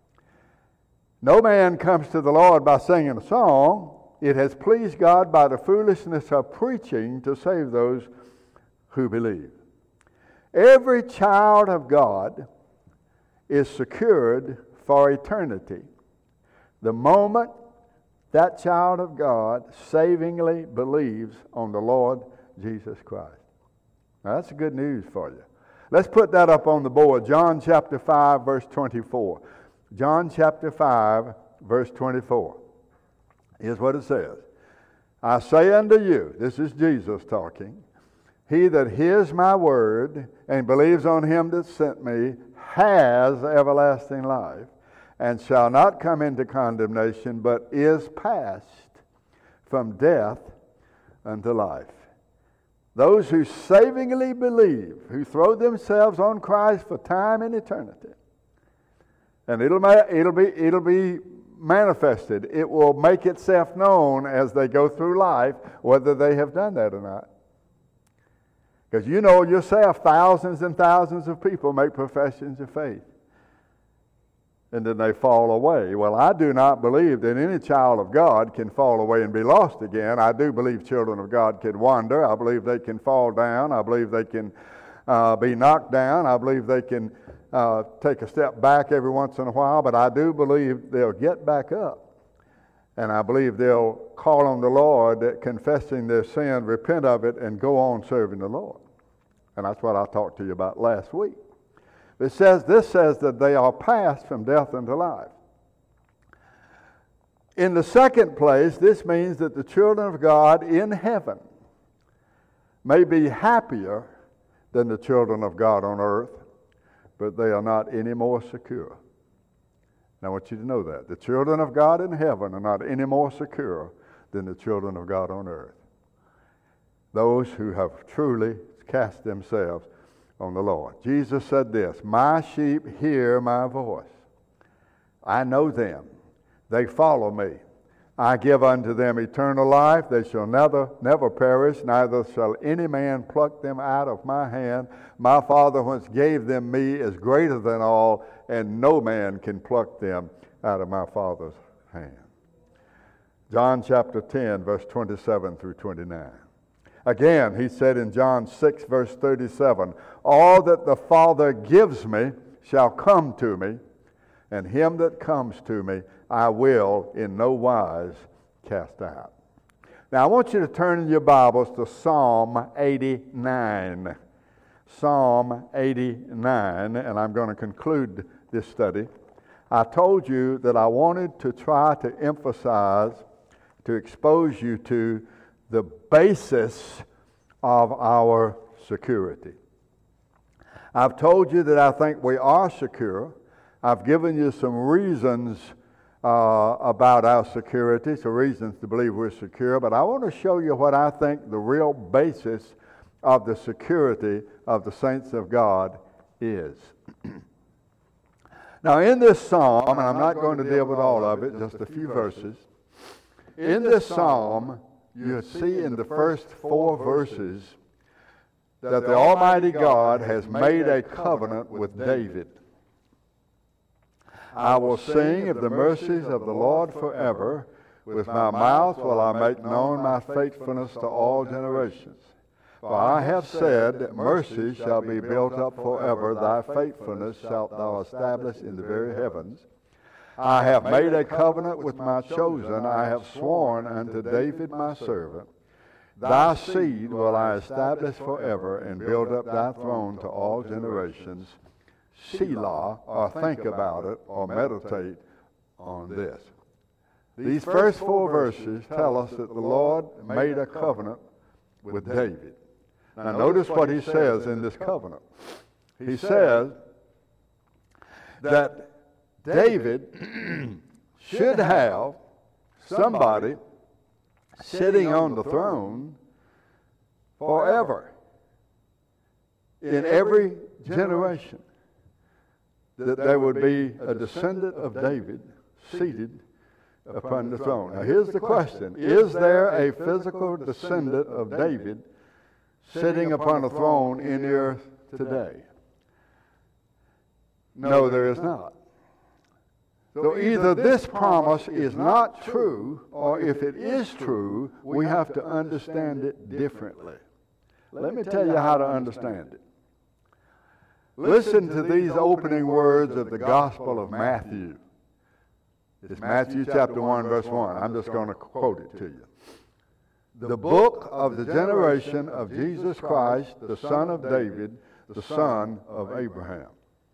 No man comes to the Lord by singing a song. It has pleased God by the foolishness of preaching to save those who believe. Every child of God is secured for eternity the moment that child of God savingly believes on the Lord Jesus Christ. Now that's good news for you. Let's put that up on the board. John chapter five, verse twenty-four. John chapter five, verse twenty-four. Here's what it says. I say unto you, this is Jesus talking, he that hears my word and believes on him that sent me has everlasting life, and shall not come into condemnation, but is passed from death unto life. Those who savingly believe, who throw themselves on Christ for time and eternity, and it'll it'll be it'll be manifested. It will make itself known as they go through life, whether they have done that or not. Because you know yourself, thousands and thousands of people make professions of faith, and then they fall away. Well, I do not believe that any child of God can fall away and be lost again. I do believe children of God can wander. I believe they can fall down. I believe they can uh, be knocked down. I believe they can Uh, take a step back every once in a while, but I do believe they'll get back up. And I believe they'll call on the Lord, confessing their sin, repent of it, and go on serving the Lord. And that's what I talked to you about last week. It says, this says that they are passed from death unto life. In the second place, this means that the children of God in heaven may be happier than the children of God on earth, but they are not any more secure. Now I want you to know that. The children of God in heaven are not any more secure than the children of God on earth. Those who have truly cast themselves on the Lord. Jesus said this, my sheep hear my voice. I know them. They follow me. I give unto them eternal life. They shall never, never perish, neither shall any man pluck them out of my hand. My Father whence gave them me is greater than all, and no man can pluck them out of my Father's hand. John chapter ten, verse twenty-seven through twenty-nine. Again, he said in John six, verse thirty-seven, all that the Father gives me shall come to me, and him that comes to me I will in no wise cast out. Now I want you to turn in your Bibles to Psalm eighty-nine. Psalm eighty-nine, and I'm going to conclude this study. I told you that I wanted to try to emphasize, to expose you to the basis of our security. I've told you that I think we are secure. I've given you some reasons uh, about our security, some reasons to believe we're secure, but I want to show you what I think the real basis of the security of the saints of God is. Now in this psalm, and I'm not going to deal with all of it, just a few verses. In this psalm, you see in the first four verses that the Almighty God has made a covenant with David. I will sing of the mercies of the Lord forever. With my mouth will I make known my faithfulness to all generations. For I have said that mercy shall be built up forever. Thy faithfulness shalt thou establish in the very heavens. I have made a covenant with my chosen. I have sworn unto David my servant Thy seed will I establish forever and build up thy throne to all generations. Selah, or think about it, or meditate on this. These first four verses tell us that the Lord made a covenant with David. Now notice what he says in this covenant. He says that David should have somebody sitting on the throne forever in every generation. That there would be a descendant of David seated upon the throne. Now here's the question. Is there a physical descendant of David sitting upon a throne in the earth today? No, there is not. So either this promise is not true, or if it is true, we have to understand it differently. Let me tell you how to understand it. Listen to these opening words of the Gospel of Matthew. It's Matthew chapter one, verse one. I'm just going to quote it to you. The book of the generation of Jesus Christ, the son of David, the son of Abraham.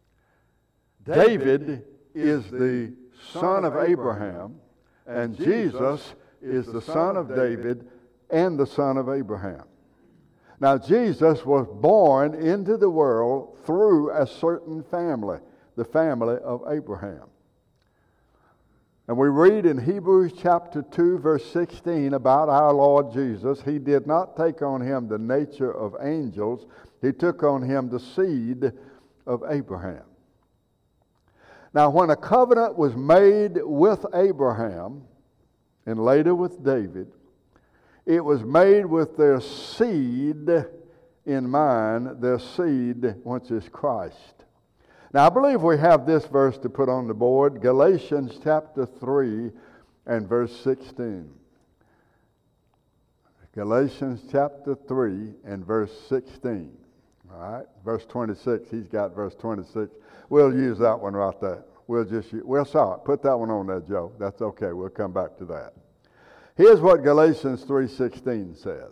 David is the son of Abraham, and Jesus is the son of David and the son of Abraham. Now, Jesus was born into the world through a certain family, the family of Abraham. And we read in Hebrews chapter two, verse sixteen about our Lord Jesus. He did not take on him the nature of angels. He took on him the seed of Abraham. Now, when a covenant was made with Abraham, and later with David, it was made with their seed in mind, their seed, which is Christ. Now, I believe we have this verse to put on the board, Galatians chapter three and verse sixteen. Galatians chapter three and verse sixteen. All right, verse twenty-six, he's got verse twenty-six. We'll use that one right there. We'll just, we'll saw it. Put that one on there, Joe. That's okay. We'll come back to that. Here's what Galatians three sixteen says.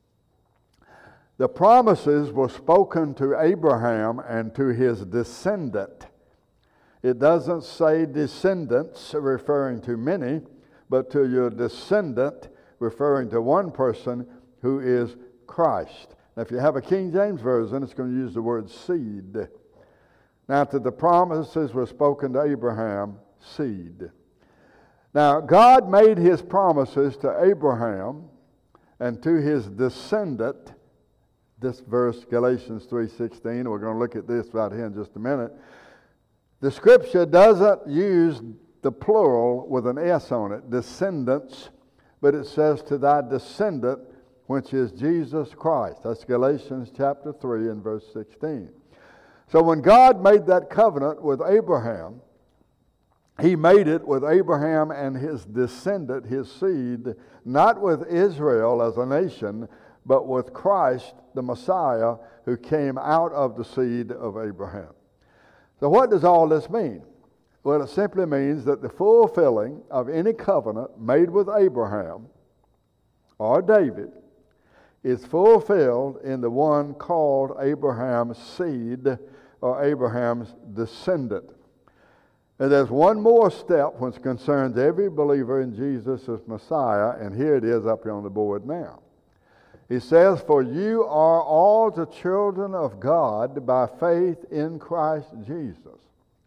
The promises were spoken to Abraham and to his descendant. It doesn't say descendants, referring to many, but to your descendant, referring to one person who is Christ. Now, if you have a King James Version, it's going to use the word seed. Now, to the promises were spoken to Abraham, seed. Now, God made his promises to Abraham and to his descendant. This verse, Galatians three sixteen, we're going to look at this right here in just a minute. The scripture doesn't use the plural with an S on it, descendants, but it says to thy descendant, which is Jesus Christ. That's Galatians chapter three and verse sixteen. So when God made that covenant with Abraham, he made it with Abraham and his descendant, his seed, not with Israel as a nation, but with Christ, the Messiah, who came out of the seed of Abraham. So what does all this mean? Well, it simply means that the fulfilling of any covenant made with Abraham or David is fulfilled in the one called Abraham's seed or Abraham's descendant. And there's one more step which concerns every believer in Jesus as Messiah, and here it is up here on the board now. He says, for you are all the children of God by faith in Christ Jesus.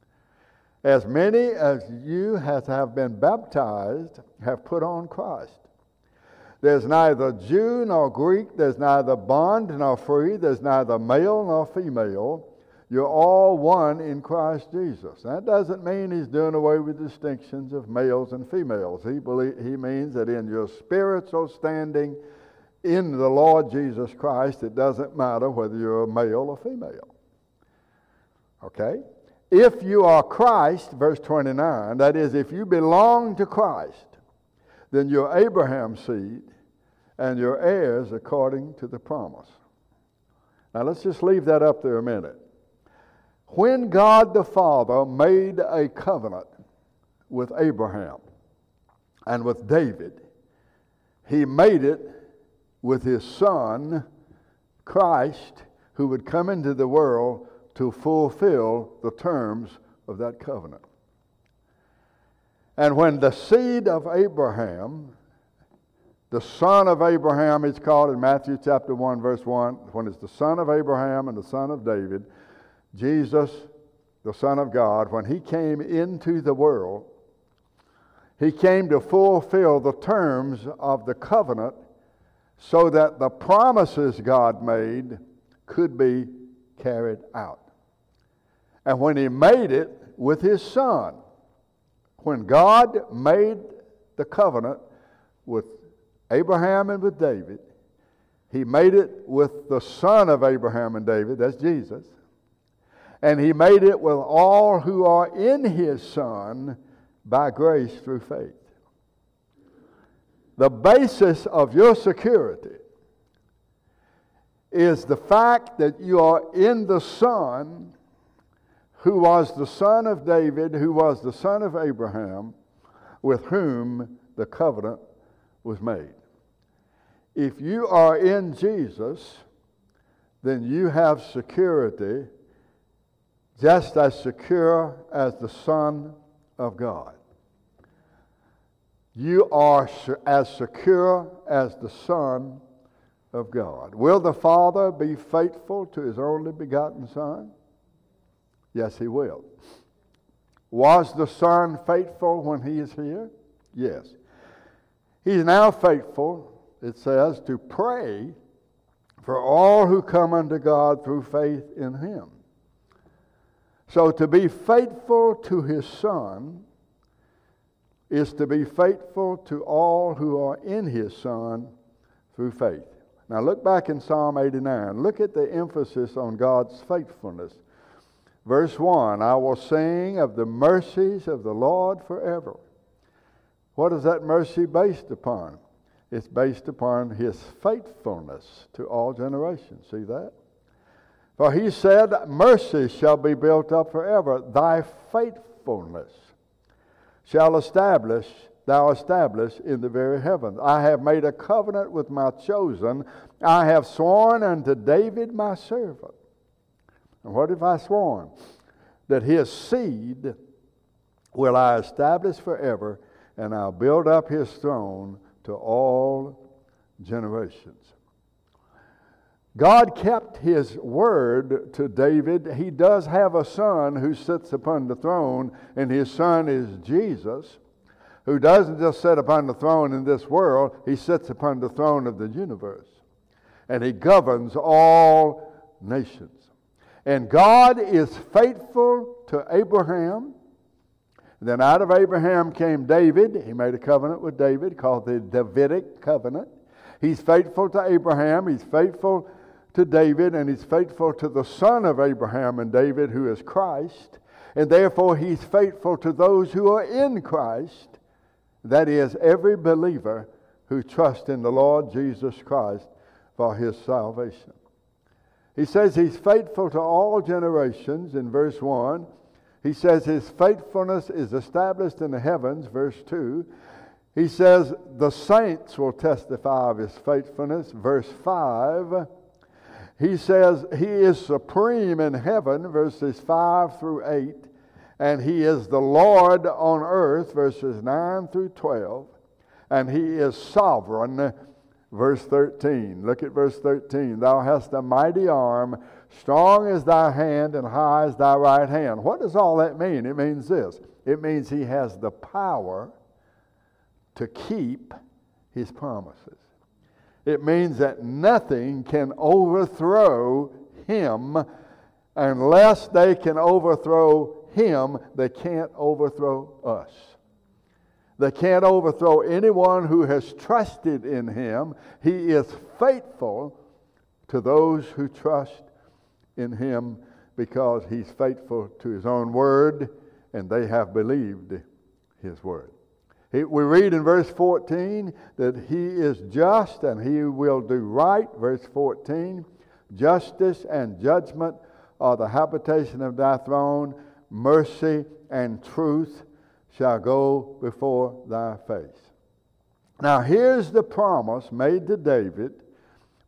As many as you as have been baptized have put on Christ. There's neither Jew nor Greek, there's neither bond nor free, there's neither male nor female. You're all one in Christ Jesus. That doesn't mean he's doing away with distinctions of males and females. He, believe, he means that in your spiritual standing in the Lord Jesus Christ, it doesn't matter whether you're a male or female. Okay? If you are Christ, verse twenty-nine, that is, if you belong to Christ, then you're Abraham's seed and you're heirs according to the promise. Now let's just leave that up there a minute. When God the Father made a covenant with Abraham and with David, he made it with his Son, Christ, who would come into the world to fulfill the terms of that covenant. And when the seed of Abraham, the son of Abraham is called in Matthew chapter one, verse one, when it's the son of Abraham and the son of David, Jesus, the Son of God, when he came into the world, he came to fulfill the terms of the covenant so that the promises God made could be carried out. And when he made it with his Son, when God made the covenant with Abraham and with David, he made it with the son of Abraham and David, that's Jesus, and he made it with all who are in his Son by grace through faith. The basis of your security is the fact that you are in the Son, who was the son of David, who was the son of Abraham, with whom the covenant was made. If you are in Jesus, then you have security just as secure as the Son of God. You are as secure as the Son of God. Will the Father be faithful to his only begotten Son? Yes, he will. Was the Son faithful when he is here? Yes. He's now faithful, it says, to pray for all who come unto God through faith in him. So to be faithful to his Son is to be faithful to all who are in his Son through faith. Now look back in Psalm eighty-nine. Look at the emphasis on God's faithfulness. Verse one, I will sing of the mercies of the Lord forever. What is that mercy based upon? It's based upon his faithfulness to all generations. See that? For he said, mercy shall be built up forever. Thy faithfulness shall establish, thou establish in the very heavens. I have made a covenant with my chosen. I have sworn unto David my servant. And what have I sworn? That his seed will I establish forever, and I'll build up his throne to all generations. God kept his word to David. He does have a son who sits upon the throne, and his son is Jesus, who doesn't just sit upon the throne in this world, he sits upon the throne of the universe. And he governs all nations. And God is faithful to Abraham. Then out of Abraham came David. He made a covenant with David called the Davidic covenant. He's faithful to Abraham. He's faithful to David. And he's faithful to the son of Abraham and David, who is Christ. And therefore he's faithful to those who are in Christ. That is, every believer who trusts in the Lord Jesus Christ for his salvation. He says he's faithful to all generations in verse one. He says his faithfulness is established in the heavens, verse two. He says the saints will testify of his faithfulness, verse five. He says he is supreme in heaven, verses five through eight. And he is the Lord on earth, verses nine through twelve. And he is sovereign, verse thirteen. Look at verse thirteen. Thou hast a mighty arm, strong is thy hand, and high is thy right hand. What does all that mean? It means this. It means he has the power to keep his promises. It means that nothing can overthrow him. Unless they can overthrow him, they can't overthrow us. They can't overthrow anyone who has trusted in him. He is faithful to those who trust in him because he's faithful to his own word, and they have believed his word. He, we read in verse fourteen that he is just and he will do right. Verse fourteen, justice and judgment are the habitation of thy throne. Mercy and truth shall go before thy face. Now here's the promise made to David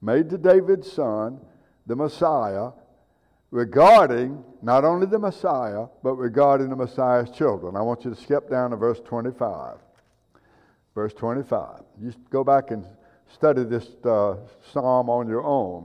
made to David's son, the Messiah, regarding not only the Messiah, but regarding the Messiah's children. I want you to skip down to verse twenty-five. Verse twenty-five. You go back and study this uh, psalm on your own.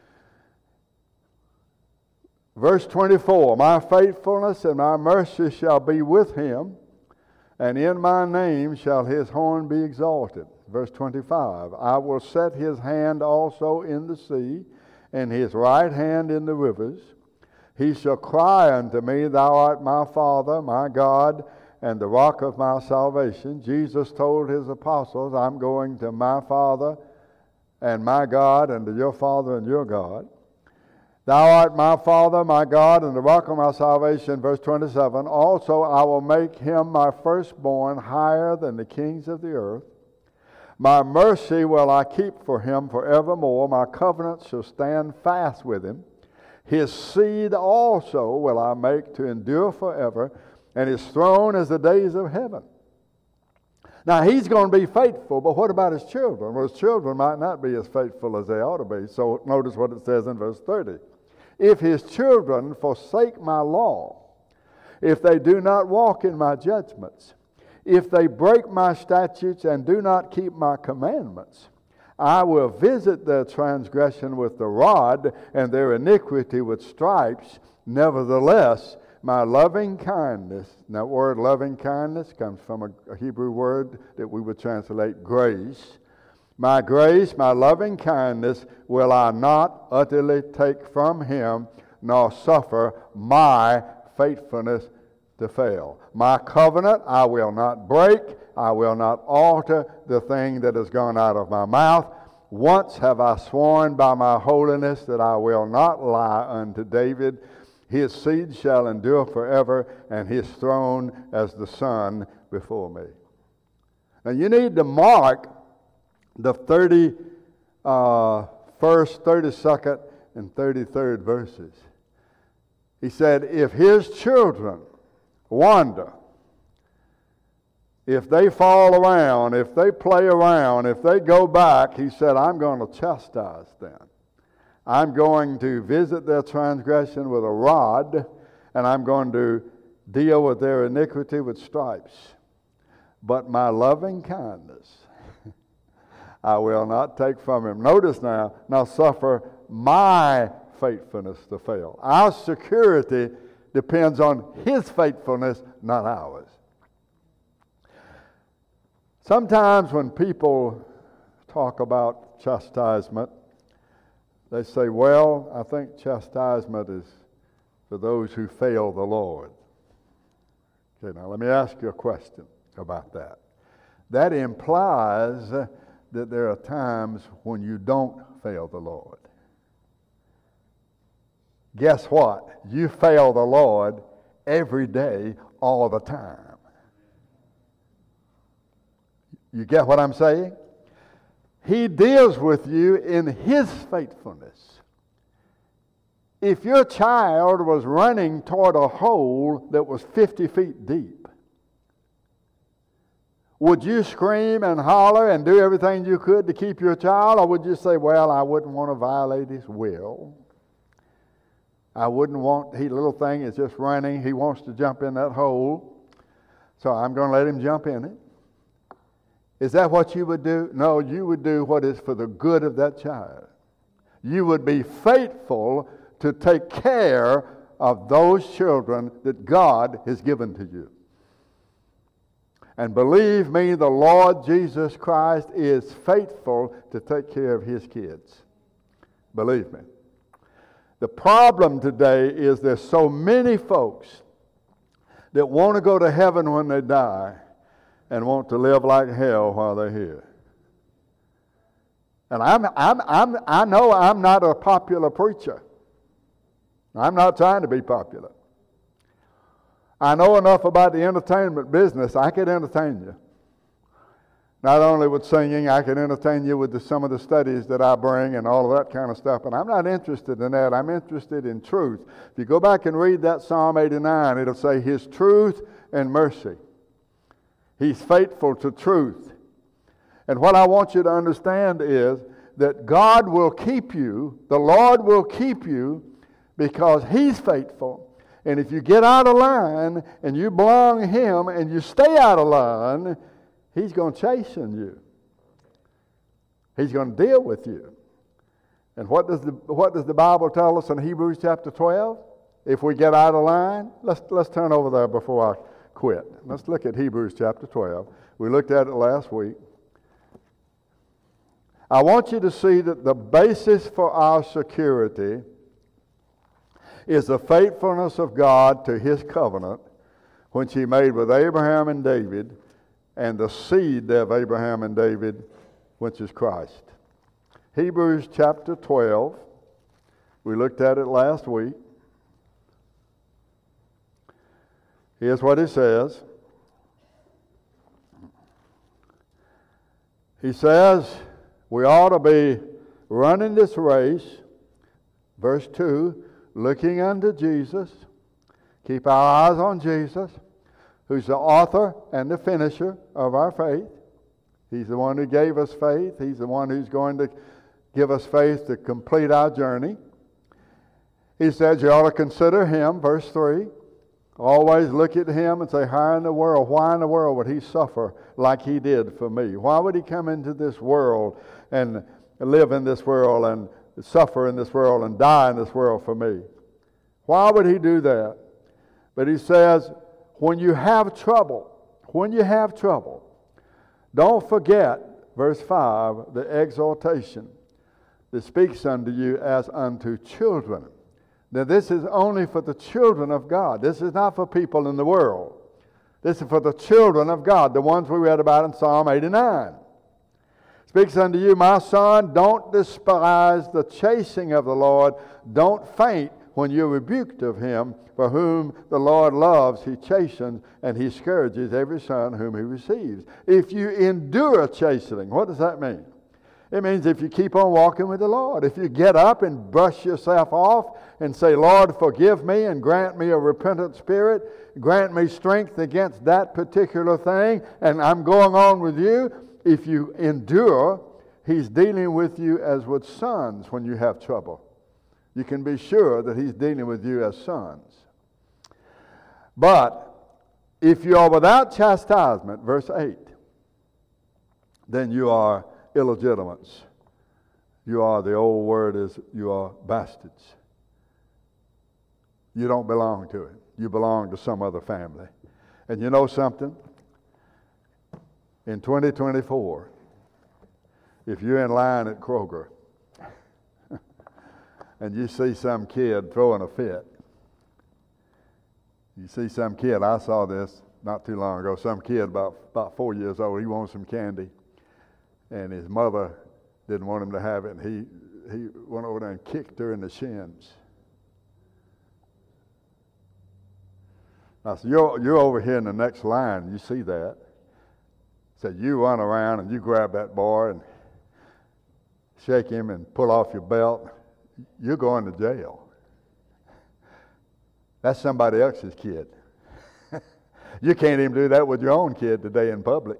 Verse twenty-four, my faithfulness and my mercy shall be with him, and in my name shall his horn be exalted. Verse twenty-five, I will set his hand also in the sea, and his right hand in the rivers. He shall cry unto me, thou art my Father, my God, and the rock of my salvation. Jesus told his apostles, I'm going to my Father and my God, and to your Father and your God. Thou art my Father, my God, and the rock of my salvation. Verse twenty-seven, also I will make him my firstborn higher than the kings of the earth. My mercy will I keep for him forevermore. My covenant shall stand fast with him. His seed also will I make to endure forever, and his throne as the days of heaven. Now, he's going to be faithful, but what about his children? Well, his children might not be as faithful as they ought to be. So notice what it says in verse thirty. If his children forsake my law, if they do not walk in my judgments, if they break my statutes and do not keep my commandments, I will visit their transgression with the rod and their iniquity with stripes. Nevertheless, my loving kindness, and that word loving kindness comes from a, a Hebrew word that we would translate grace. My grace, my loving kindness, will I not utterly take from him, nor suffer my faithfulness to fail. My covenant I will not break. I will not alter the thing that has gone out of my mouth. Once have I sworn by my holiness that I will not lie unto David. His seed shall endure forever, and his throne as the sun before me. Now you need to mark the thirty-first, thirty-second, and thirty-third verses. He said, if his children wander, if they fall around, if they play around, if they go back, he said, I'm going to chastise them. I'm going to visit their transgression with a rod, and I'm going to deal with their iniquity with stripes. But my loving kindness I will not take from him. Notice now, now suffer my faithfulness to fail. Our security depends on his faithfulness, not ours. Sometimes when people talk about chastisement, they say, well, I think chastisement is for those who fail the Lord. Okay, now let me ask you a question about that. That implies that there are times when you don't fail the Lord. Guess what? You fail the Lord every day, all the time. You get what I'm saying? He deals with you in his faithfulness. If your child was running toward a hole that was fifty feet deep, would you scream and holler and do everything you could to keep your child? Or would you say, well, I wouldn't want to violate his will. I wouldn't want, he little thing is just running. He wants to jump in that hole. So I'm going to let him jump in it. Is that what you would do? No, you would do what is for the good of that child. You would be faithful to take care of those children that God has given to you. And believe me, the Lord Jesus Christ is faithful to take care of his kids. Believe me. The problem today is there's so many folks that want to go to heaven when they die and want to live like hell while they're here. And I'm, I'm, I'm, I know I'm not a popular preacher. I'm not trying to be popular. I know enough about the entertainment business, I could entertain you. Not only with singing, I can entertain you with the, some of the studies that I bring and all of that kind of stuff, but I'm not interested in that. I'm interested in truth. If you go back and read that Psalm eighty-nine, it'll say his truth and mercy. He's faithful to truth. And what I want you to understand is that God will keep you, the Lord will keep you because He's faithful. And if you get out of line and you belong to Him and you stay out of line, He's going to chasten you. He's going to deal with you. And what does the what does the Bible tell us in Hebrews chapter twelve? If we get out of line, let's let's turn over there before I quit. Let's look at Hebrews chapter twelve. We looked at it last week. I want you to see that the basis for our security is the faithfulness of God to His covenant, which He made with Abraham and David, and the seed of Abraham and David, which is Christ. Hebrews chapter twelve. We looked at it last week. Here's what it says. He says we ought to be running this race, verse two, looking unto Jesus. Keep our eyes on Jesus, who's the author and the finisher of our faith. He's the one who gave us faith. He's the one who's going to give us faith to complete our journey. He says you ought to consider Him, verse three. Always look at Him and say, how in the world, why in the world would He suffer like He did for me? Why would He come into this world and live in this world and suffer in this world and die in this world for me? Why would He do that? But He says, when you have trouble, when you have trouble, don't forget, verse five, the exhortation that speaks unto you as unto children. Now this is only for the children of God. This is not for people in the world. This is for the children of God, the ones we read about in Psalm eighty-nine. Speaks unto you, my son, don't despise the chasing of the Lord. Don't faint when you're rebuked of Him, for whom the Lord loves, He chastens, and He scourges every son whom He receives. If you endure chastening, what does that mean? It means if you keep on walking with the Lord, if you get up and brush yourself off and say, Lord, forgive me and grant me a repentant spirit, grant me strength against that particular thing, and I'm going on with you. If you endure, He's dealing with you as with sons when you have trouble. You can be sure that He's dealing with you as sons. But if you are without chastisement, verse eight, then you are illegitimates. You are, the old word is, you are bastards. You don't belong to it. You belong to some other family. And you know something? In twenty twenty-four, if you're in line at Kroger and you see some kid throwing a fit, you see some kid, I saw this not too long ago, some kid about, about four years old, he wanted some candy. And his mother didn't want him to have it, and he, he went over there and kicked her in the shins. I said, you're, you're over here in the next line, you see that. Said, you run around and you grab that boy and shake him and pull off your belt. You're going to jail. That's somebody else's kid. You can't even do that with your own kid today in public.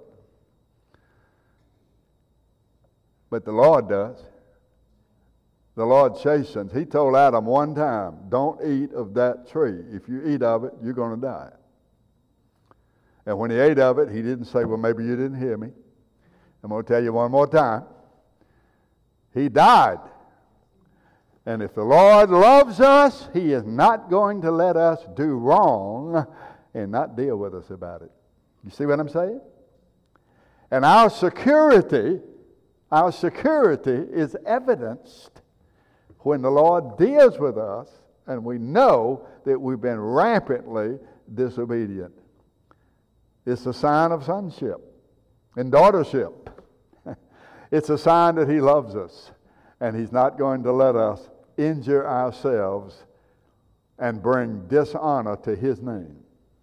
But the Lord does. The Lord chastens. He told Adam one time, don't eat of that tree. If you eat of it, you're going to die. And when he ate of it, he didn't say, well, maybe you didn't hear me. I'm going to tell you one more time. He died. And if the Lord loves us, He is not going to let us do wrong and not deal with us about it. You see what I'm saying? And our security... Our security is evidenced when the Lord deals with us and we know that we've been rampantly disobedient. It's a sign of sonship and daughtership. It's a sign that He loves us and He's not going to let us injure ourselves and bring dishonor to His name.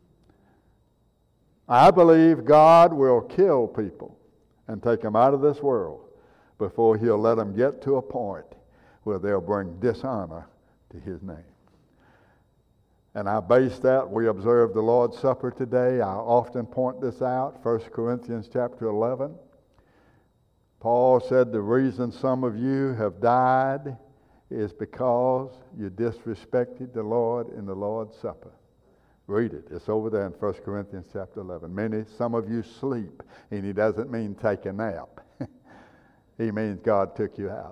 I believe God will kill people and take them out of this world before He'll let them get to a point where they'll bring dishonor to His name. And I base that, we observe the Lord's Supper today. I often point this out, First Corinthians chapter eleven. Paul said the reason some of you have died is because you disrespected the Lord in the Lord's Supper. Read it. It's over there in First Corinthians chapter eleven. Many, some of you sleep, and he doesn't mean take a nap. He means God took you out.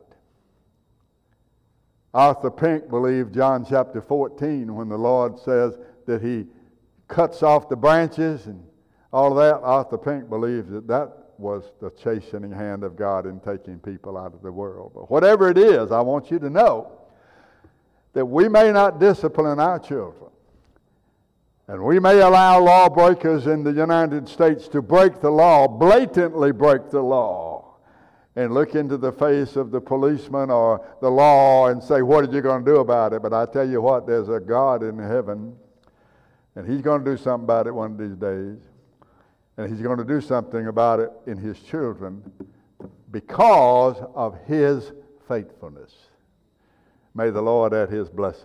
Arthur Pink believed John chapter fourteen when the Lord says that he cuts off the branches and all of that. Arthur Pink believes that that was the chastening hand of God in taking people out of the world. But whatever it is, I want you to know that we may not discipline our children. And we may allow lawbreakers in the United States to break the law, blatantly break the law, and look into the face of the policeman or the law and say, what are you going to do about it? But I tell you what, there's a God in heaven, and he's going to do something about it one of these days. And he's going to do something about it in his children because of his faithfulness. May the Lord add his blessing